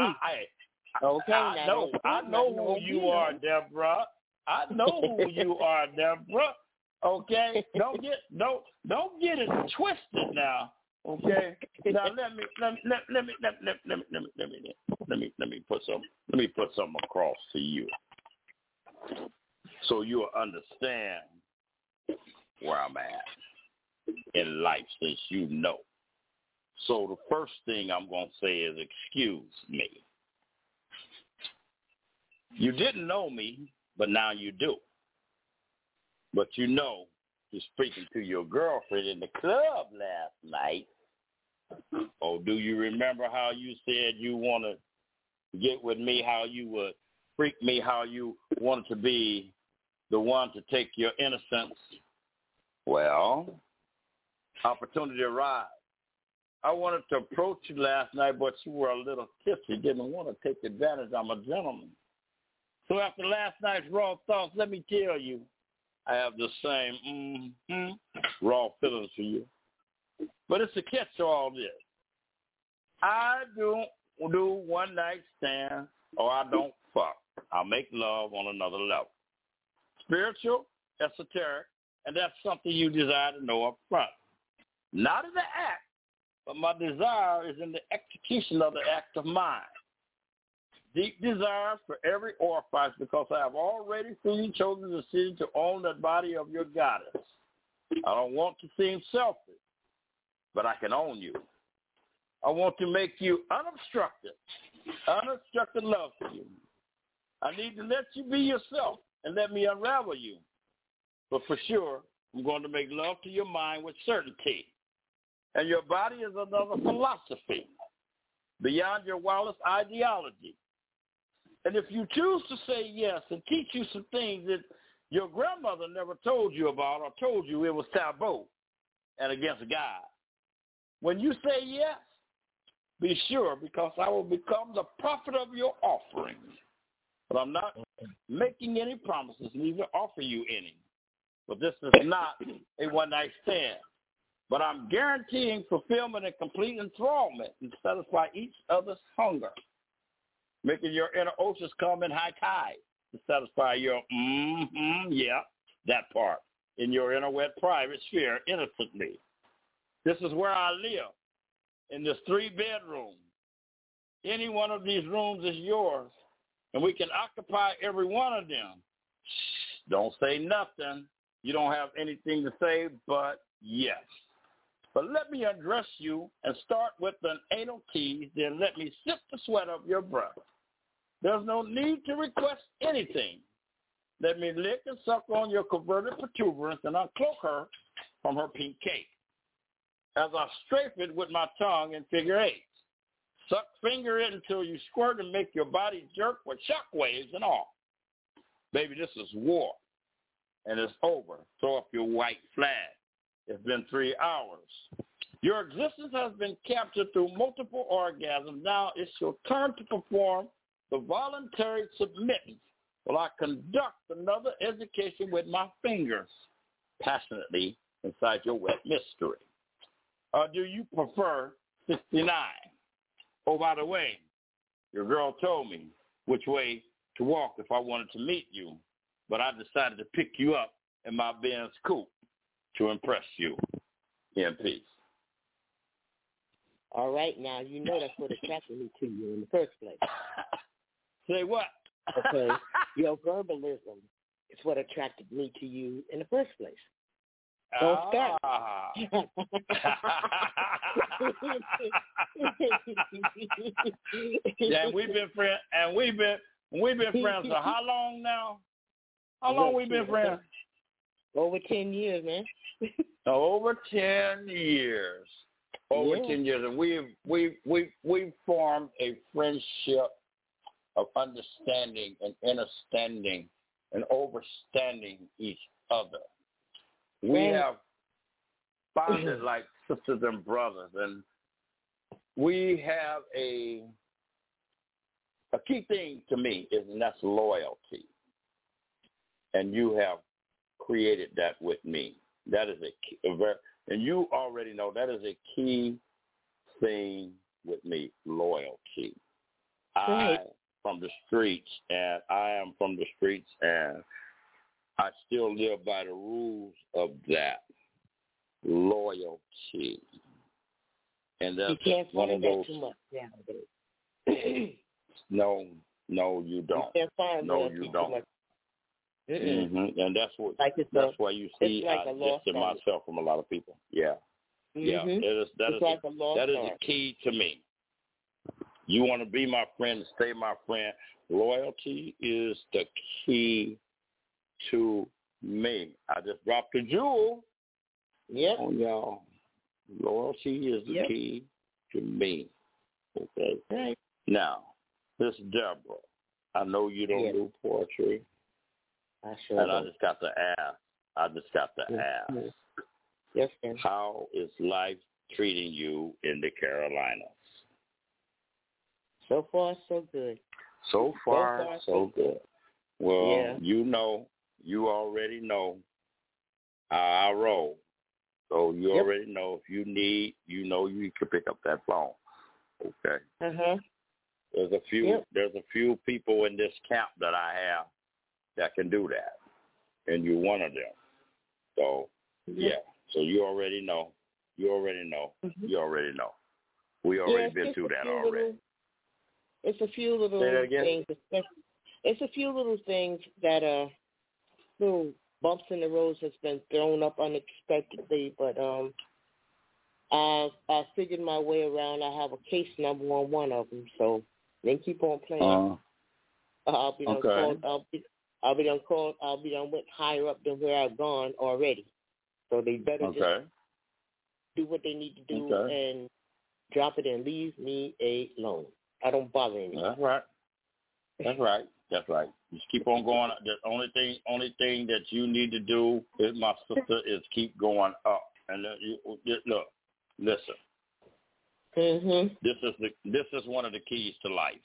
I know who you are, Deborah. I know who you are, Deborah. Okay, don't get it twisted now. Okay, now let me put something across to you, so you'll understand where I'm at in life, since you know. So the first thing I'm gonna say is excuse me. You didn't know me, but now you do. But you know, you're speaking to your girlfriend in the club last night. Oh, do you remember how you said you want to get with me, how you would freak me, how you wanted to be the one to take your innocence? Well, opportunity arrived. I wanted to approach you last night, but you were a little tipsy, didn't want to take advantage. I'm a gentleman. So after last night's raw thoughts, let me tell you, I have the same raw feelings for you. But it's a catch to all this. I don't do one night stands, or I don't fuck. I'll make love on another level. Spiritual, esoteric, and that's something you desire to know up front. Not in the act, but my desire is in the execution of the act of mind. Deep desire for every orifice, because I have already freely chosen the decision to own that body of your goddess. I don't want to seem selfish, but I can own you. I want to make you unobstructed unobstructed love for you. I need to let you be yourself and let me unravel you. But for sure, I'm going to make love to your mind with certainty. And your body is another philosophy beyond your wildest ideology. And if you choose to say yes and teach you some things that your grandmother never told you about or told you it was taboo and against God, when you say yes, be sure, because I will become the prophet of your offerings. But I'm not making any promises, neither offer you any. But this is not a one-night stand. But I'm guaranteeing fulfillment and complete enthrallment and satisfy each other's hunger, making your inner oceans come in high tide to satisfy your yeah, that part, in your inner wet private sphere innocently. This is where I live, in this 3-bedroom. Any one of these rooms is yours, and we can occupy every one of them. Shh, don't say nothing. You don't have anything to say but yes. But let me undress you and start with an anal tease, then let me sip the sweat of your breath. There's no need to request anything. Let me lick and suck on your converted protuberance and uncloak her from her pink cake. As I strafe it with my tongue in figure 8. Suck finger it until you squirt and make your body jerk with shock waves and all. Baby, this is war, and it's over. Throw up your white flag. It's been 3 hours. Your existence has been captured through multiple orgasms. Now it's your turn to perform the voluntary submittance while I conduct another education with my fingers passionately inside your wet mystery. Or do you prefer 69? Oh, by the way, your girl told me which way to walk if I wanted to meet you, but I decided to pick you up in my Benz coupe to impress you. In peace. All right, now, you know that's what attracted me to you in the first place. Say what? Okay, your verbalism is what attracted me to you in the first place. Don't start. Yeah, we've been friends, and we've been friends for how long now? How long we been friends? Over 10 years, man. Over 10 years. Over 10 years, and we've formed a friendship of understanding and understanding and overstanding each other. We have bonded like sisters and brothers, and we have a key thing to me and that's loyalty. And you have created that with me. That is a key, and you already know that is a key thing with me, loyalty. I from the streets, and I am from the streets, and I still live by the rules of that loyalty. And that's you can't one find of those. That too much nowadays. No, you don't. You can't find no, you don't. Too much. And that's what. Like that's why you see like I distance myself from a lot of people. Yeah. Yeah. That is a key to me. You want to be my friend, stay my friend. Loyalty is the key to me. I just dropped a jewel. Yep. On y'all. Loyalty is the key to me. Okay. Right. Now, this Deborah, I know you don't do poetry. I sure and don't. I just got to ask. Yes, sir. How is life treating you in the Carolinas? So far, so good. So far, so good. Well, you already know how I roll. So you already know if you need, you can pick up that phone. Okay. There's a few people in this camp that I have that can do that, and you're one of them. So so you already know. We already been through that already. It's a few little things. It's a few little things that are little bumps in the road that's been thrown up unexpectedly, but I figured my way around. I have a case number on one of them, so Then keep on playing. I'll be done okay. called. I'll be done called. I'll be done went higher up than where I've gone already. So they better just do what they need to do and drop it and leave me alone. I don't bother anyone. That's right. That's right. That's right. Just keep on going. The only thing that you need to do, my sister, is keep going up. And look, listen. Mm-hmm. This is one of the keys to life.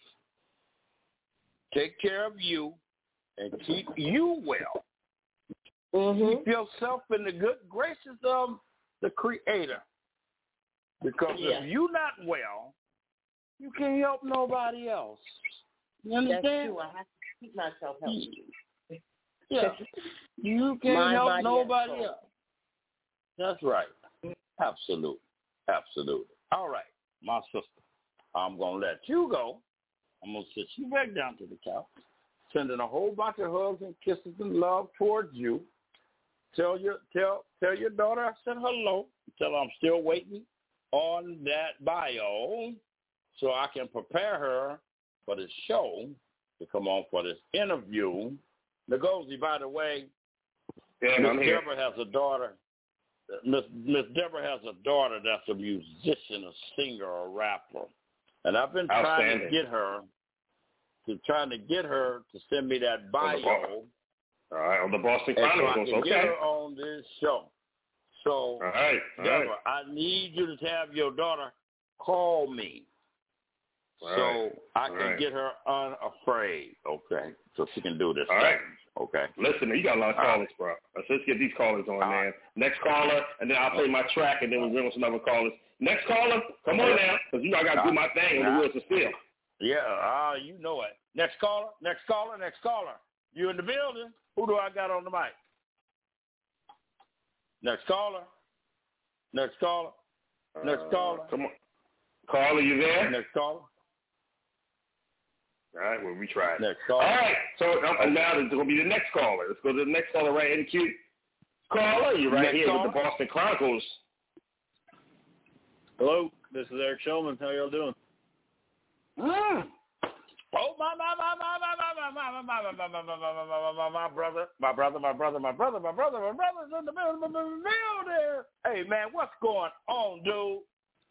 Take care of you and keep you well. Mm-hmm. Keep yourself in the good graces of the Creator. Because if you're not well, you can't help nobody else. You understand? That's true. I have to keep myself healthy. Yeah. You can't help nobody else. That's right. Absolutely. Absolutely. All right, my sister, I'm going to let you go. I'm going to sit you back down to the couch, sending a whole bunch of hugs and kisses and love towards you. Tell your daughter I said hello. Tell her I'm still waiting on that bio so I can prepare her for this show to come on for this interview. Ngozi, by the way, Miss Deborah has a daughter. Miss Deborah has a daughter that's a musician, a singer, a rapper. And I've been trying to get her to send me that bio. All right, on the Boston Chronicles. So I can get her on this show. So, Deborah, I need you to have your daughter call me so I can get her unafraid, okay? So she can do this thing, okay? Listen, you got a lot of callers, bro. Let's get these callers on, man. Next caller, and then I'll play my track, and then we'll bring on some other callers. Next caller, come on now, because you know I got to do my thing on the Wheels of Steel. Yeah, you know it. Next caller. You in the building? Who do I got on the mic? Next caller. Come on. Caller, you there? Next caller. All right, well, we tried. Next caller. All right, so now it's going to be the next caller. Let's go to the next caller right in the queue. Caller, you're right here with the Boston Chronicles. Hello, this is Eric Shulman. How y'all doing? Oh, my brother, my brother's in the building. Hey, man, what's going on, dude?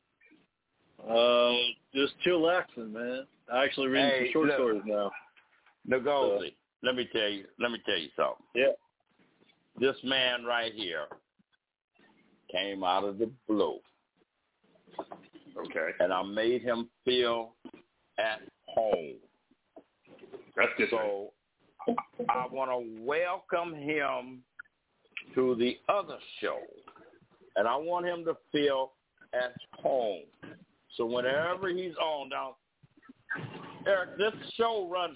Just chillaxing, man. I actually read some short stories now. Ngozi, let me tell you something. Yeah. This man right here came out of the blue. Okay. And I made him feel at home. That's good. So I want to welcome him to the other show. And I want him to feel at home. So whenever he's on, now, Eric, these shows run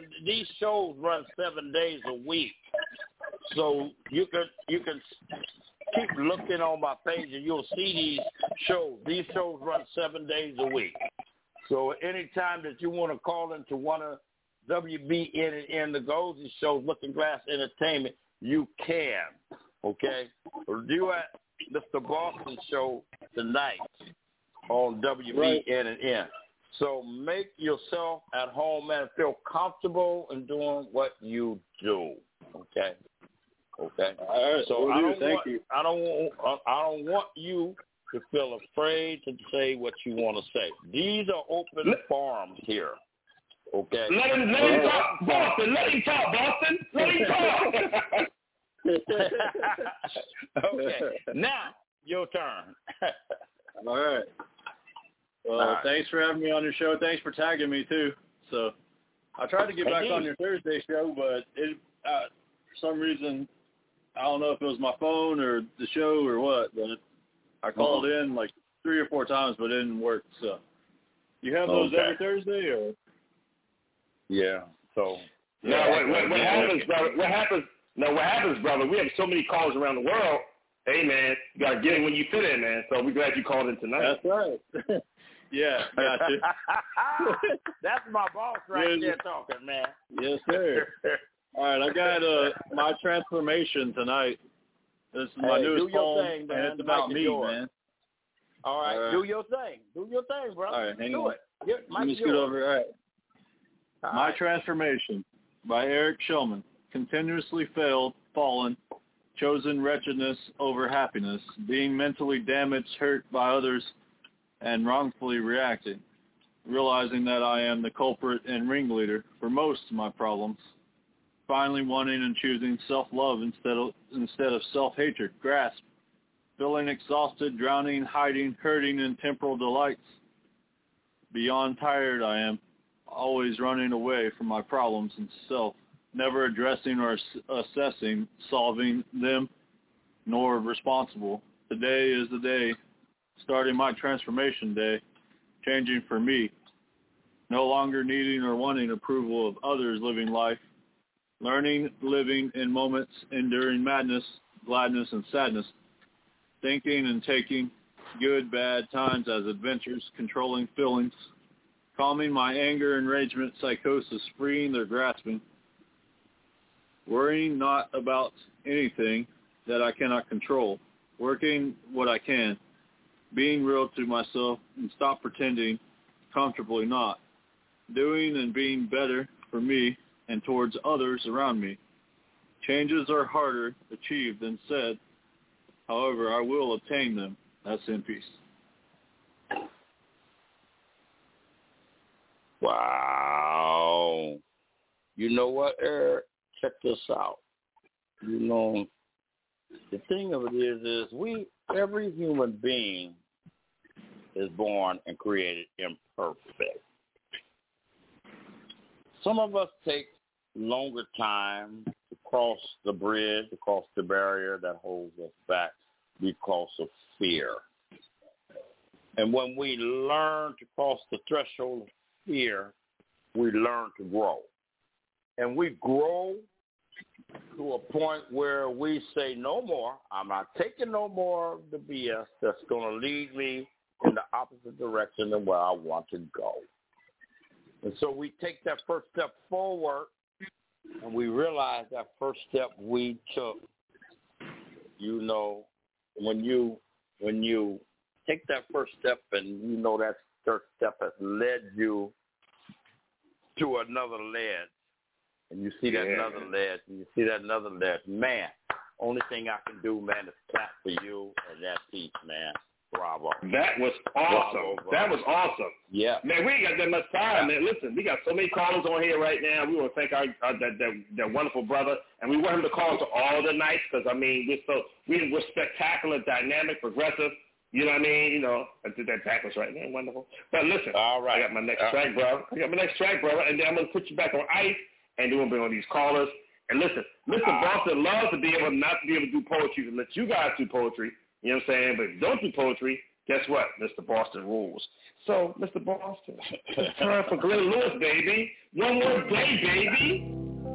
7 days a week. So you can keep looking on my page and you'll see these shows. These shows run 7 days a week. So anytime that you want to call into one of WBN the Ngozi shows, Looking Glass Entertainment, you can. Okay? We'll do at Mr. Boston show tonight on WBN. So make yourself at home and feel comfortable in doing what you do. Okay? Okay. All right. So Thank you. I don't want you to feel afraid to say what you want to say. These are open forums here. Okay. Let him talk, Boston. Let him talk, Boston. Let him talk. Okay. Now your turn. All right. Well, thanks for having me on your show. Thanks for tagging me too. So I tried to get back on your Thursday show, but it for some reason, I don't know if it was my phone or the show or what, but I called in like 3 or 4 times, but it didn't work. So you have those every Thursday, or? Yeah. So. No, what happens, brother? What happens, brother? We have so many calls around the world. Hey, man, you got to get in when you fit in, man. So we're glad you called in tonight. That's right. Yeah, gotcha. That's my boss right there talking, man. Yes, sir. All right, I got my transformation tonight. This is my newest poem, and it's about me, man. All right, do your thing. Do your thing, brother. All right, hang on. Let me scoot over. All right. My Transformation by Eric Shulman. Continuously failed, fallen, chosen wretchedness over happiness, being mentally damaged, hurt by others, and wrongfully reacting. Realizing that I am the culprit and ringleader for most of my problems. Finally wanting and choosing self-love instead of self-hatred. Grasp. Feeling exhausted, drowning, hiding, hurting in temporal delights. Beyond tired I am, always running away from my problems and self, never addressing or assessing, solving them, nor responsible. Today is the day, starting my transformation day, changing for me, no longer needing or wanting approval of others living life, learning, living in moments, enduring madness, gladness, and sadness, thinking and taking good, bad times as adventures, controlling feelings, calming my anger, enragement, psychosis, freeing their grasping, worrying not about anything that I cannot control, working what I can, being real to myself and stop pretending, comfortably not, doing and being better for me and towards others around me. Changes are harder achieved than said. However, I will obtain them. That's in peace. Wow. You know what, Eric? Check this out. You know, the thing of it is every human being is born and created imperfect. Some of us take longer time to cross the bridge, to cross the barrier that holds us back because of fear. And when we learn to cross the threshold of fear, we learn to grow. And we grow to a point where we say, no more. I'm not taking no more of the BS that's going to lead me in the opposite direction than where I want to go. And so we take that first step forward, and we realize that first step we took, you know, when you take that first step and you know that first step has led you to another ledge, and you see that another ledge, and you see that another ledge, man, only thing I can do, man, is clap for you and that piece, man. Bravo. That was awesome. Bravo, that was awesome. Yeah. Man, we ain't got that much time, man. Listen, we got so many callers on here right now. We want to thank that wonderful brother, and we want him to call to all the nights because, I mean, we're spectacular, dynamic, progressive. You know what I mean? You know, I did that backwards right now. Wonderful. But listen, all right. I got my next track, brother. And then I'm going to put you back on ice, and then we'll bring on these callers. And listen, Mr. Boston loves to be able not to be able to do poetry and let you guys do poetry. You know what I'm saying? But if you don't do poetry, guess what? Mr. Boston rules. So, Mr. Boston, it's time for Glenn Lewis, baby. One more day, baby.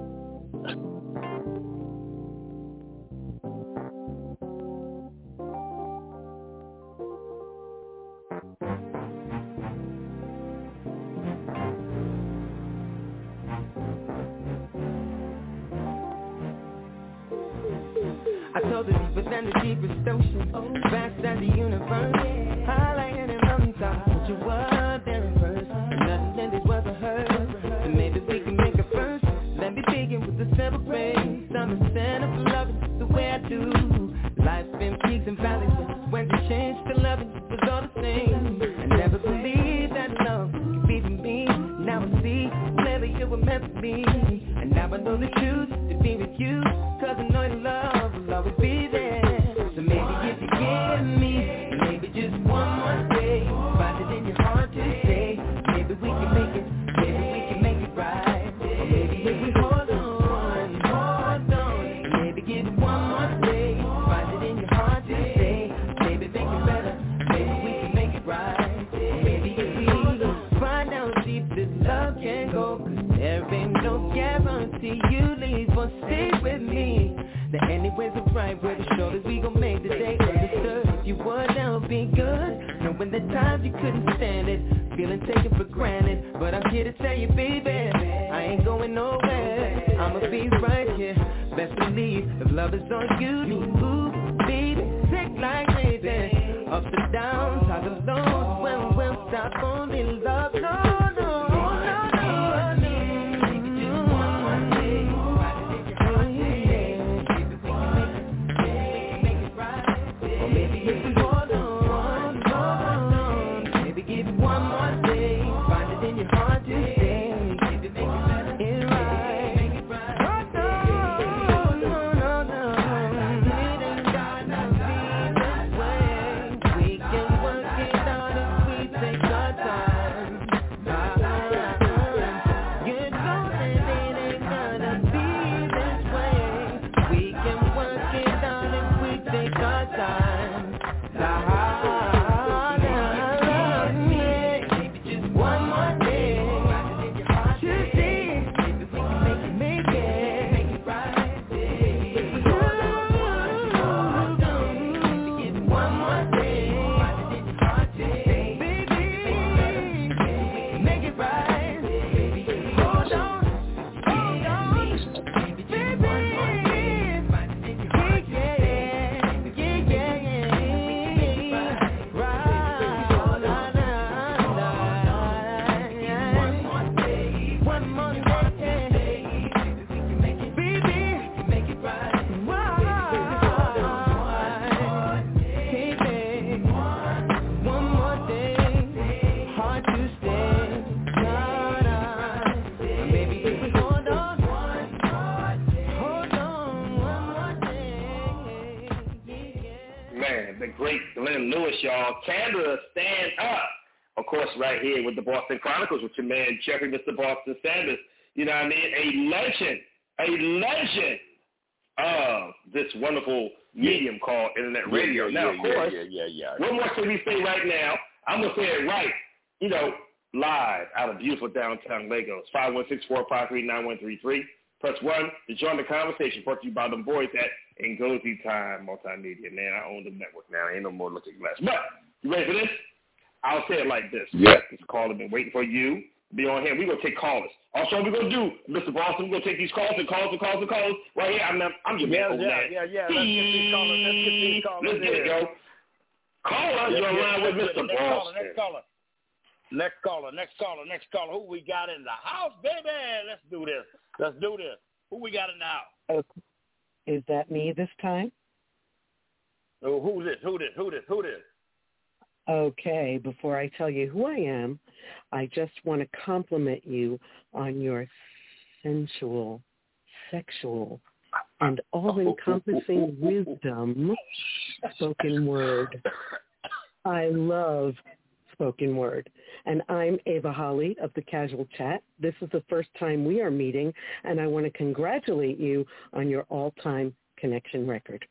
I told her deeper than the deepest ocean, vast as the universe, high in the mountaintop, but you were there in first, and nothing in this was a hurt, so maybe we can make a first. Let me begin with the simple phrase, I'm a stand up for loving the way I do. Life's been peaks and valleys, when the change to loving was all the same. I never believed that love could be for me. Now I see clearly you were meant for me, and now I know the truth to be with you, cause I know your love will always be there. So maybe if you give me, maybe just one more day, find it in your heart to say, maybe we can make it, maybe we can make it right. Or maybe if we hold on, maybe give it one more day, find it in your heart to say, maybe make it better, maybe we can make it right. Or maybe if we find out deep this love can go, cause there ain't no guarantee you leave or stay with me. That anyways the right way to show that we gon' make the day understood. You would now be good, knowing the times you couldn't stand it, feeling taken for granted. But I'm here to tell you, baby, I ain't going nowhere. I'ma be right here. Best believe if love is on you, ooh, baby, sick like crazy. Ups and downs, highs and lows, when we'll stop only love. No, no, no, no, no. the great Glenn Lewis, y'all. Canada, stand up. Of course, right here with the Boston Chronicles with your man, Jeffrey, Mr. Boston Sanders. You know what I mean? A legend of this wonderful medium called Internet Radio. Now, of course, what more can we say right now? I'm going to say it right. You know, live out of beautiful downtown Lagos, 516-453-9133. Press 1 to join the conversation brought to you by them boys at Ngozi Time Multimedia. Man, I own the network now. Ain't no more looking glass. But, you ready for this? I'll say it like this. Yes. This caller been waiting for you to be on here. We're going to take callers. Also, we're going to do, Mr. Boston, we're going to take these calls and calls. Right here, I'm your man. Yeah. Let's get these callers. Let's get it, yo. Caller, you're online with Mr. Boston. Next caller. Who we got in the house, baby? Let's do this. Who we got in the house? Okay. Is that me this time? Oh, who's this? Okay, before I tell you who I am, I just want to compliment you on your sensual, sexual, and all-encompassing wisdom spoken word. I love spoken word. And I'm Ava Holly of the Casual Chat. This is the first time we are meeting, and I want to congratulate you on your all-time connection record.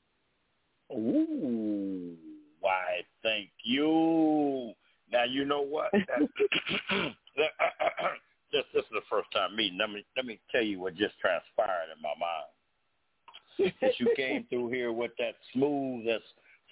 Ooh, why, thank you. Now, you know what? This is the first time meeting. Let me tell you what just transpired in my mind. Since you came through here with that smooth, that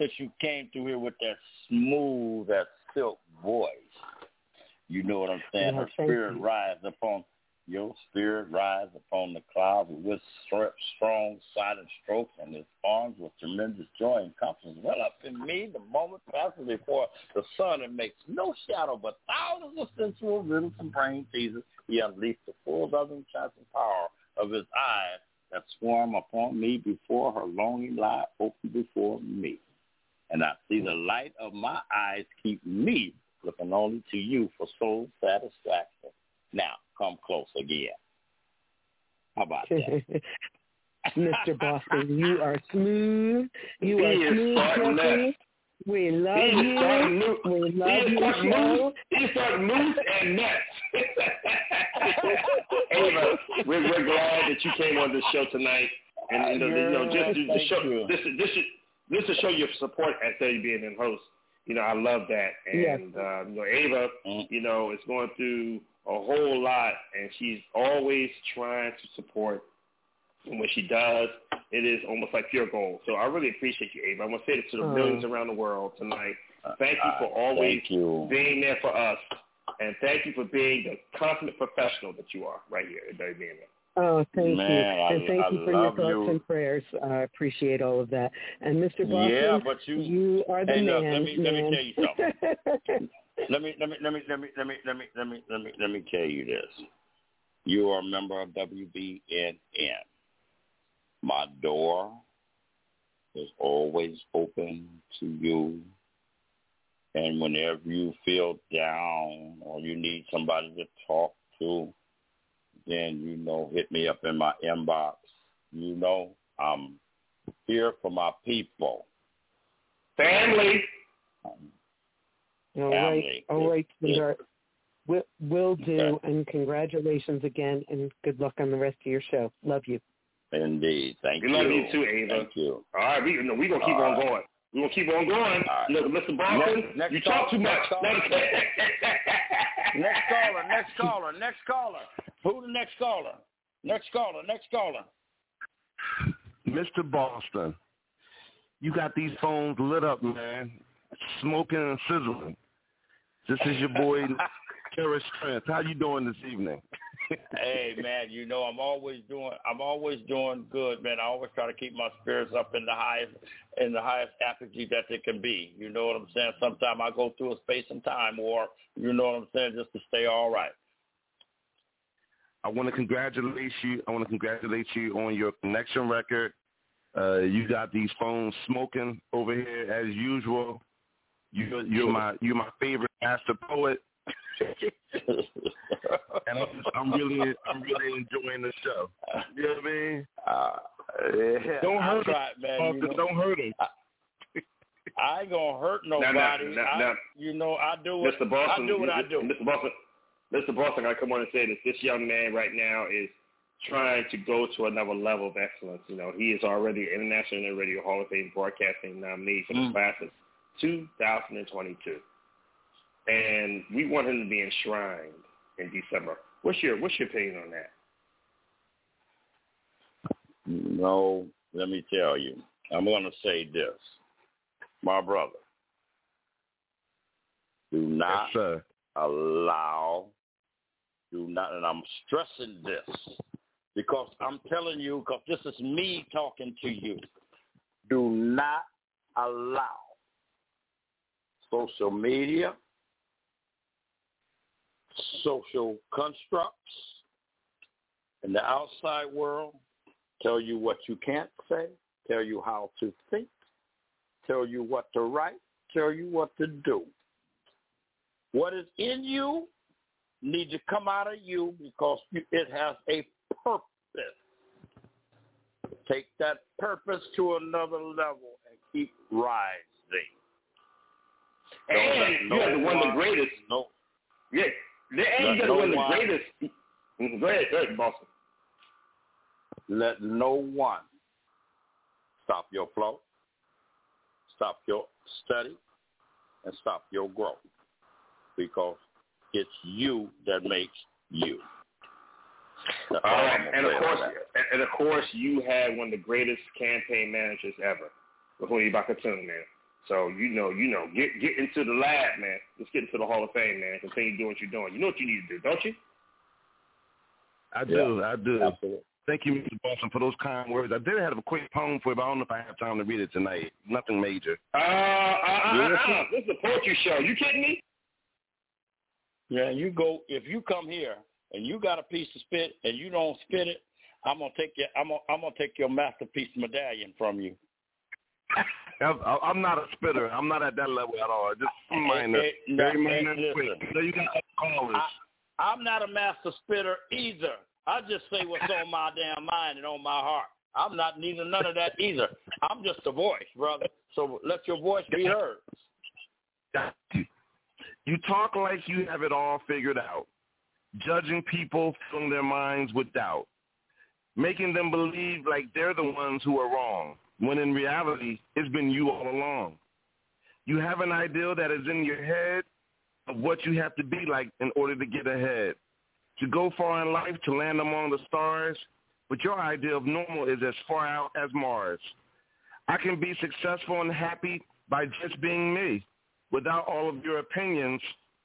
silk voice, you know what I'm saying? Her spirit rise upon your spirit rise upon the clouds with strong silent strokes, and his arms with tremendous joy and confidence well up in me. The moment passes before the sun and makes no shadow but thousands of sensual riddles and brain teasers. He unleashed the full loving chanting power of his eyes that swarm upon me before her longing lie open before me. And I see the light of my eyes keep me looking only to you for soul satisfaction. Now, come close again. How about that? Mr. Boston, you are smooth. You are smooth, Jeffrey. We love you. We love you, show. He's starting moose and nuts. Ava, we're glad that you came on this show tonight. And just to show this to show your support as being in host. You know, I love that. And Ava, is going through a whole lot, and she's always trying to support. And when she does, it is almost like pure gold. So I really appreciate you, Ava. I want to say this to the millions around the world tonight. Thank you for always being there for us, and thank you for being the consummate professional that you are right here at WBN. Oh, thank you. And thank you for your thoughts and prayers. I appreciate all of that. And Mr. Boston, you are the man. Let me tell you something. Let me tell you this. You are a member of WBNN. My door is always open to you. And whenever you feel down or you need somebody to talk to, then, hit me up in my inbox. I'm here for my people. Family. All right, sweetheart. Will do, and congratulations again, and good luck on the rest of your show. Love you. Indeed. Thank you. We love you too, Ava. Thank you. All right, we're going to keep on going. We're going to keep on going. Right. Look, Mr. Boston, you talk too much. Next caller. Who the next caller? Next caller. Mr. Boston, you got these phones lit up, man. Smoking and sizzling. This is your boy, Terrence Trent. How you doing this evening? Hey, man, I'm always doing good, man. I always try to keep my spirits up in the highest apogee that they can be. You know what I'm saying? Sometimes I go through a space and time war, just to stay all right. I want to congratulate you. On your connection record. You got these phones smoking over here as usual. You're my favorite master poet. And I'm really enjoying the show. You know what I mean? Don't hurt him, man. Don't hurt him. ain't gonna hurt nobody. I do what Mr. Boston, I do. What I do. Mr. Boston, I come on and say this. This young man right now is trying to go to another level of excellence. You know, he is already an International Radio Hall of Fame broadcasting nominee for the class of 2022, and we want him to be enshrined in December. What's your opinion on that? No, let me tell you. I'm going to say this, my brother. Do not allow. Do not, and I'm stressing this because I'm telling you, because this is me talking to you. Do not allow social media, social constructs, in the outside world tell you what you can't say, tell you how to think, tell you what to write, tell you what to do. What is in you needs to come out of you because it has a purpose. Take that purpose to another level and keep rising. And you have one of the greatest. No. Yeah. And you have one of the greatest. Go ahead, Boston. Let no one stop your flow, stop your study, and stop your growth because it's you that makes you. That's all right, and of course, you had one of the greatest campaign managers ever, Mahmoudi Bakatoon, man. So you know, get into the lab, man. Let's get into the Hall of Fame, man. Continue doing what you're doing. You know what you need to do, don't you? I do. Absolutely. Thank you, Mr. Boston, for those kind words. I did have a quick poem for you, but I don't know if I have time to read it tonight. Nothing major. This is a poetry show. You kidding me? Yeah, you go. If you come here and you got a piece to spit and you don't spit it, I'm gonna take your masterpiece medallion from you. I'm not a spitter. I'm not at that level at all. Just minor, very minor. So you got callers. I'm not a master spitter either. I just say what's on my damn mind and on my heart. I'm not needing none of that either. I'm just a voice, brother. So let your voice be heard. You talk like you have it all figured out, judging people, filling their minds with doubt, making them believe like they're the ones who are wrong, when in reality, it's been you all along. You have an ideal that is in your head of what you have to be like in order to get ahead, to go far in life, to land among the stars, but your idea of normal is as far out as Mars. I can be successful and happy by just being me, without all of your opinions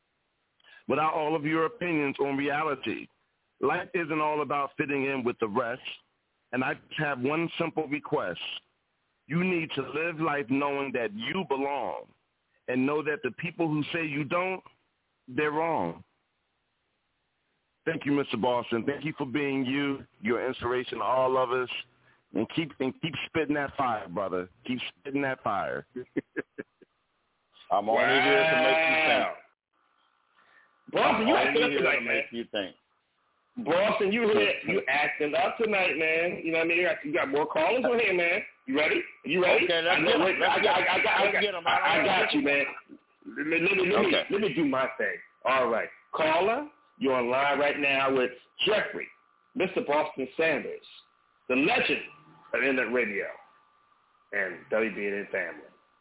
on reality. Life isn't all about fitting in with the rest, and I just have one simple request. You need to live life knowing that you belong, and know that the people who say you don't, they're wrong. Thank you, Mr. Boston. Thank you for being you. You're an inspiration to all of us. And keep spitting that fire, brother. Keep spitting that fire. I'm only here to make you sound. Boston, you acting up tonight, man. Make you think. Boston, you acting up tonight, man. You know what I mean? You got more callers on here, man. You ready? Okay, let's get them. I got you, man. Let me do my thing. All right. Caller, you're on line right now with Jeffrey, Mr. Boston Sanders, the legend of Internet Radio, and WBNN family.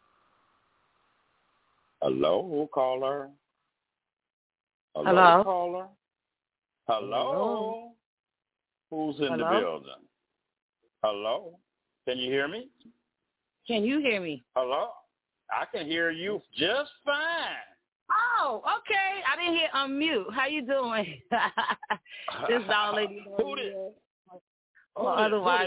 Hello, caller. Hello. Caller. Hello. Who's in the building? Hello. Can you hear me? Can you hear me? Hello. I can hear you just fine. Oh, okay. I didn't hear unmute. How you doing? This doll lady. Who did? Or otherwise,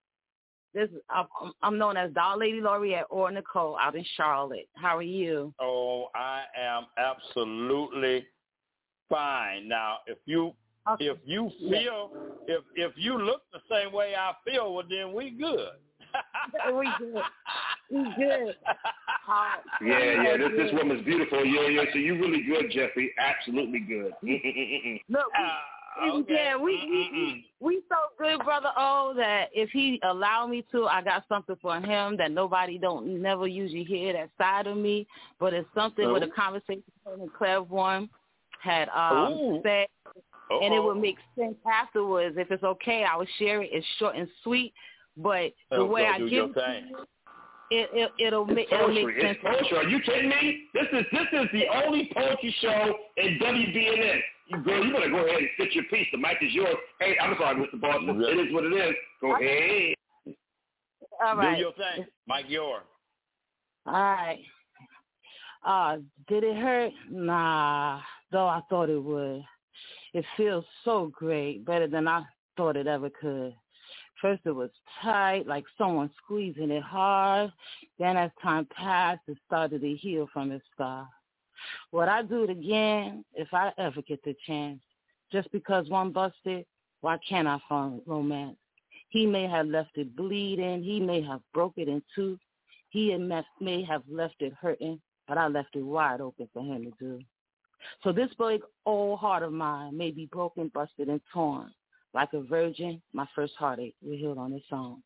I'm known as Doll Lady Laureate or Nicole out in Charlotte. How are you? Oh, I am absolutely fine. Now, if you feel if you look the same way I feel, well then we good. We good. Yeah. This woman's beautiful. Yeah. So you really good, Jeffrey. Absolutely good. Look, Yeah, we so good, Brother O, that if he allow me to, I got something for him that nobody never usually hear that side of me, but it's something with a conversation and Claiborne had said, and it would make sense afterwards. If it's okay, I would share it. It's short and sweet, but the way I give it, it'll make sense. It's poetry. Are you kidding me? This is the only poetry show in WBNN. Girl, you better go ahead and spit your piece. The mic is yours. Hey, I'm sorry, Mr. Boston. It is what it is. Go ahead. All right. Do your thing. Mic yours. All right. Did it hurt? Nah, though I thought it would. It feels so great, better than I thought it ever could. First it was tight, like someone squeezing it hard. Then as time passed, it started to heal from its scar. Would I do it again if I ever get the chance? Just because one busted, why can't I find romance? He may have left it bleeding. He may have broke it in two. He may have left it hurting, but I left it wide open for him to do. So this big old heart of mine may be broken, busted, and torn. Like a virgin, my first heartache will heal on its own.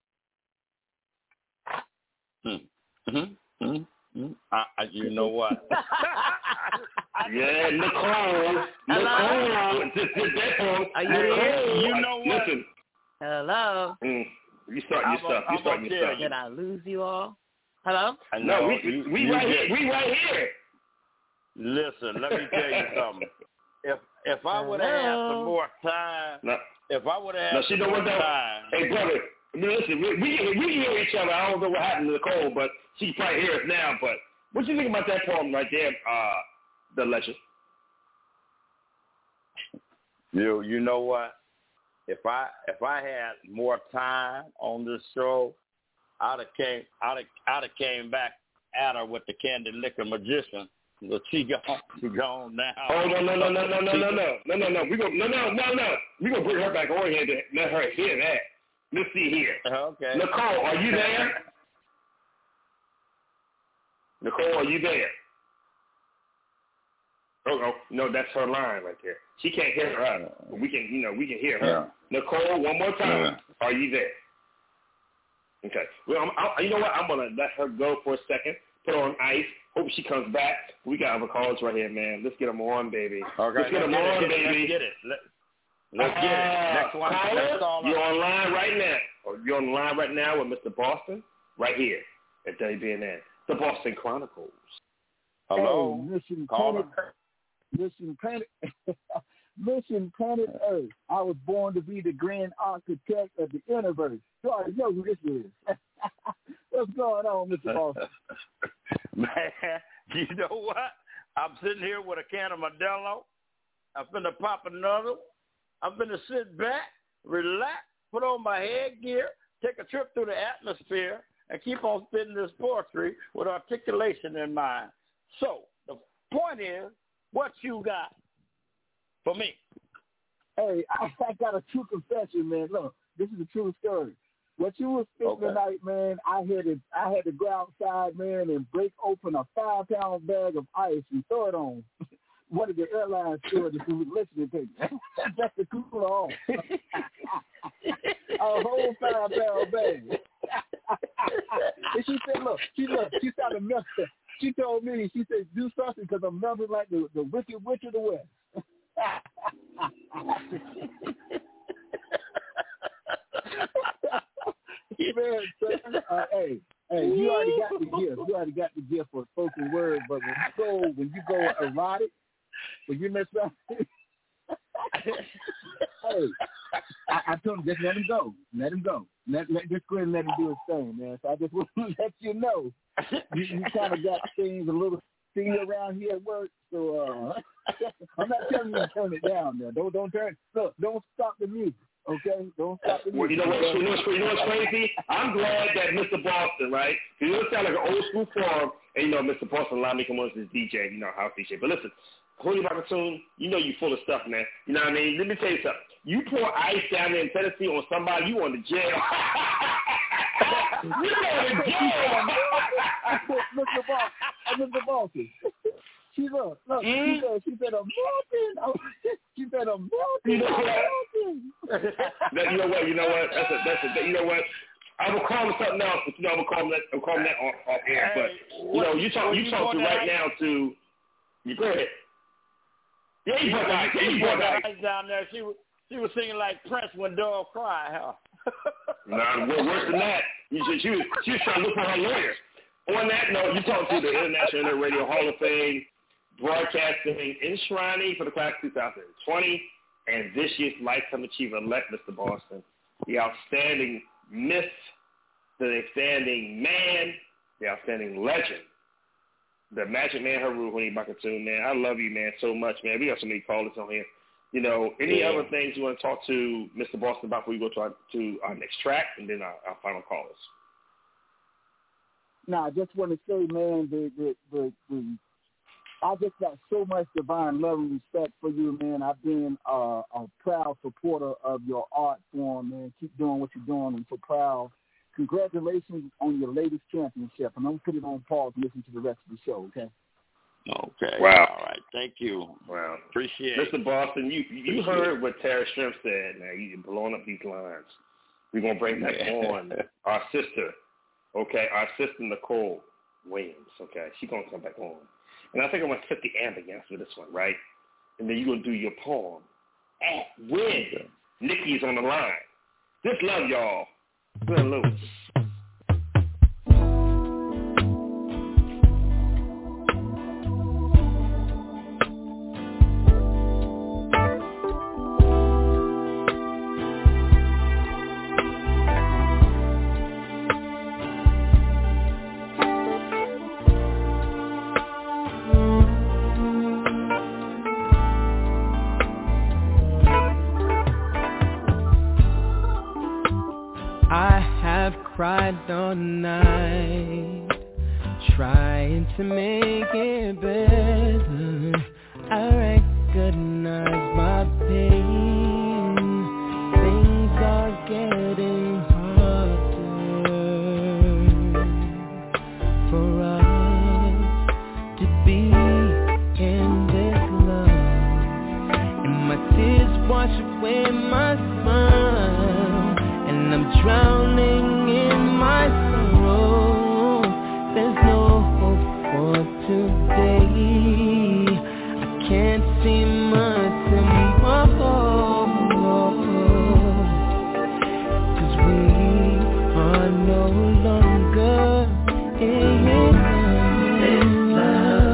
You know what? Yeah, Nicole. Are you there? You know what? Listen. Hello. You start your stuff. Did I lose you all? Hello? No, we right here. We right here. Listen, let me tell you something. If I would have had some more time, if I would have had some more time. Hey, brother, listen, we hear each other. I don't know what happened to Nicole, but she can probably hear us now. But what you think about that poem right there, The Legend? You know what? If I had more time on this show, I'd have came back at her with the Candy Liquor Magician. But she gone now. Oh no! We gonna bring her back over here to let her hear that. Let's see here. Okay. Nicole, are you there? Nicole, are you there? Oh no, that's her line right there. She can't hear her. But we can hear her. Yeah. Nicole, one more time. Yeah. Are you there? Okay. Well, you know what? I'm gonna let her go for a second. Put her on ice. Hope she comes back. We got other callers right here, man. Let's get them on, baby. Okay, let's get them on, baby. Let's get it. Let's get it. Next one. Caller, you're online right now. You're on the line right now with Mr. Boston, right here at WBNN, the Boston Chronicles. Hello. Listen, planet Earth. I was born to be the grand architect of the universe. You already know who this is. What's going on, Mr. Boston? Man, you know what? I'm sitting here with a can of Modelo. I'm finna pop another. I'm finna sit back, relax, put on my headgear, take a trip through the atmosphere, and keep on spitting this poetry with articulation in mind. So the point is, what you got for me? Hey, I got a true confession, man. Look, this is a true story. What you was spitting tonight, man, I had to go outside, man, and break open a 5-pound bag of ice and throw it on one of the airline stewardess who was listening to you. Just to cool her off. A whole 5-pound bag. And she said, look, she started melting. She told me, she said, do something because I'm melting like the Wicked Witch of the West. Man, hey, you already got the gift. You already got the gift for spoken word, but when you go erotic, when you mess up, hey, I told him just let him go. Let him go. Just go ahead and let him do his thing, man. So I just want to let you know you kind of got things a little stingy around here at work. So I'm not telling you to turn it down there. Don't turn. Look, don't stop the music. Okay, don't stop the music. Well, you know what's crazy? I'm glad that Mr. Boston, right? You know, it sounds like an old school forum, and Mr. Boston allowed me to come on as his DJ, house DJ. But listen, Holy Rocatoon, you full of stuff, man. You know what I mean? Let me tell you something. You pour ice down there in Tennessee on somebody, you on the jail. You on the jail. Mr. Boston. She said, she said, a Morgan. She said a melting. You know what? You know what? That's a. You know what? I will call him something else, but I'm gonna call him that off air. But you talk to right now to. You go ahead. Yeah, he brought that down there. She was singing like Prince when Dog cried, huh? Nah, worse than that. She was trying to look for her lawyer. On that note, you talk to the International Internet Radio Hall of Fame, broadcasting enshrining for the class 2020, and this year's Lifetime Achiever-elect, Mr. Boston, the outstanding myth, the outstanding man, the outstanding legend, the Magic Man Haru Bakatoon, man. I love you, man, so much, man. We got so many callers on here. You know, any other things you want to talk to Mr. Boston about before we go to our next track and then our final callers? I just want to say, man, I just got so much divine love and respect for you, man. I've been a proud supporter of your art form, man. Keep doing what you're doing. I'm so proud. Congratulations on your latest championship. And I'm going to put it on pause and listen to the rest of the show, okay? Okay. Wow. All right. Thank you. Wow. Appreciate it. Mr. Boston, you heard what Tara Shrimp said. Now, you're blowing up these lines. We're going to bring back on our sister, okay, our sister Nicole Williams, okay? She's going to come back on. And I think I'm going to set the ambience for this one, right? And then you're going to do your poem when Nikki's on the line. Just love y'all. Glenn Lewis. Cried all night, trying to make it better. I recognize my pain. Things are getting harder for us to be in this love. And my tears wash away my smile, and I'm drowning my sorrow. There's no hope for today. I can't see my tomorrow, 'cause we are no longer in love.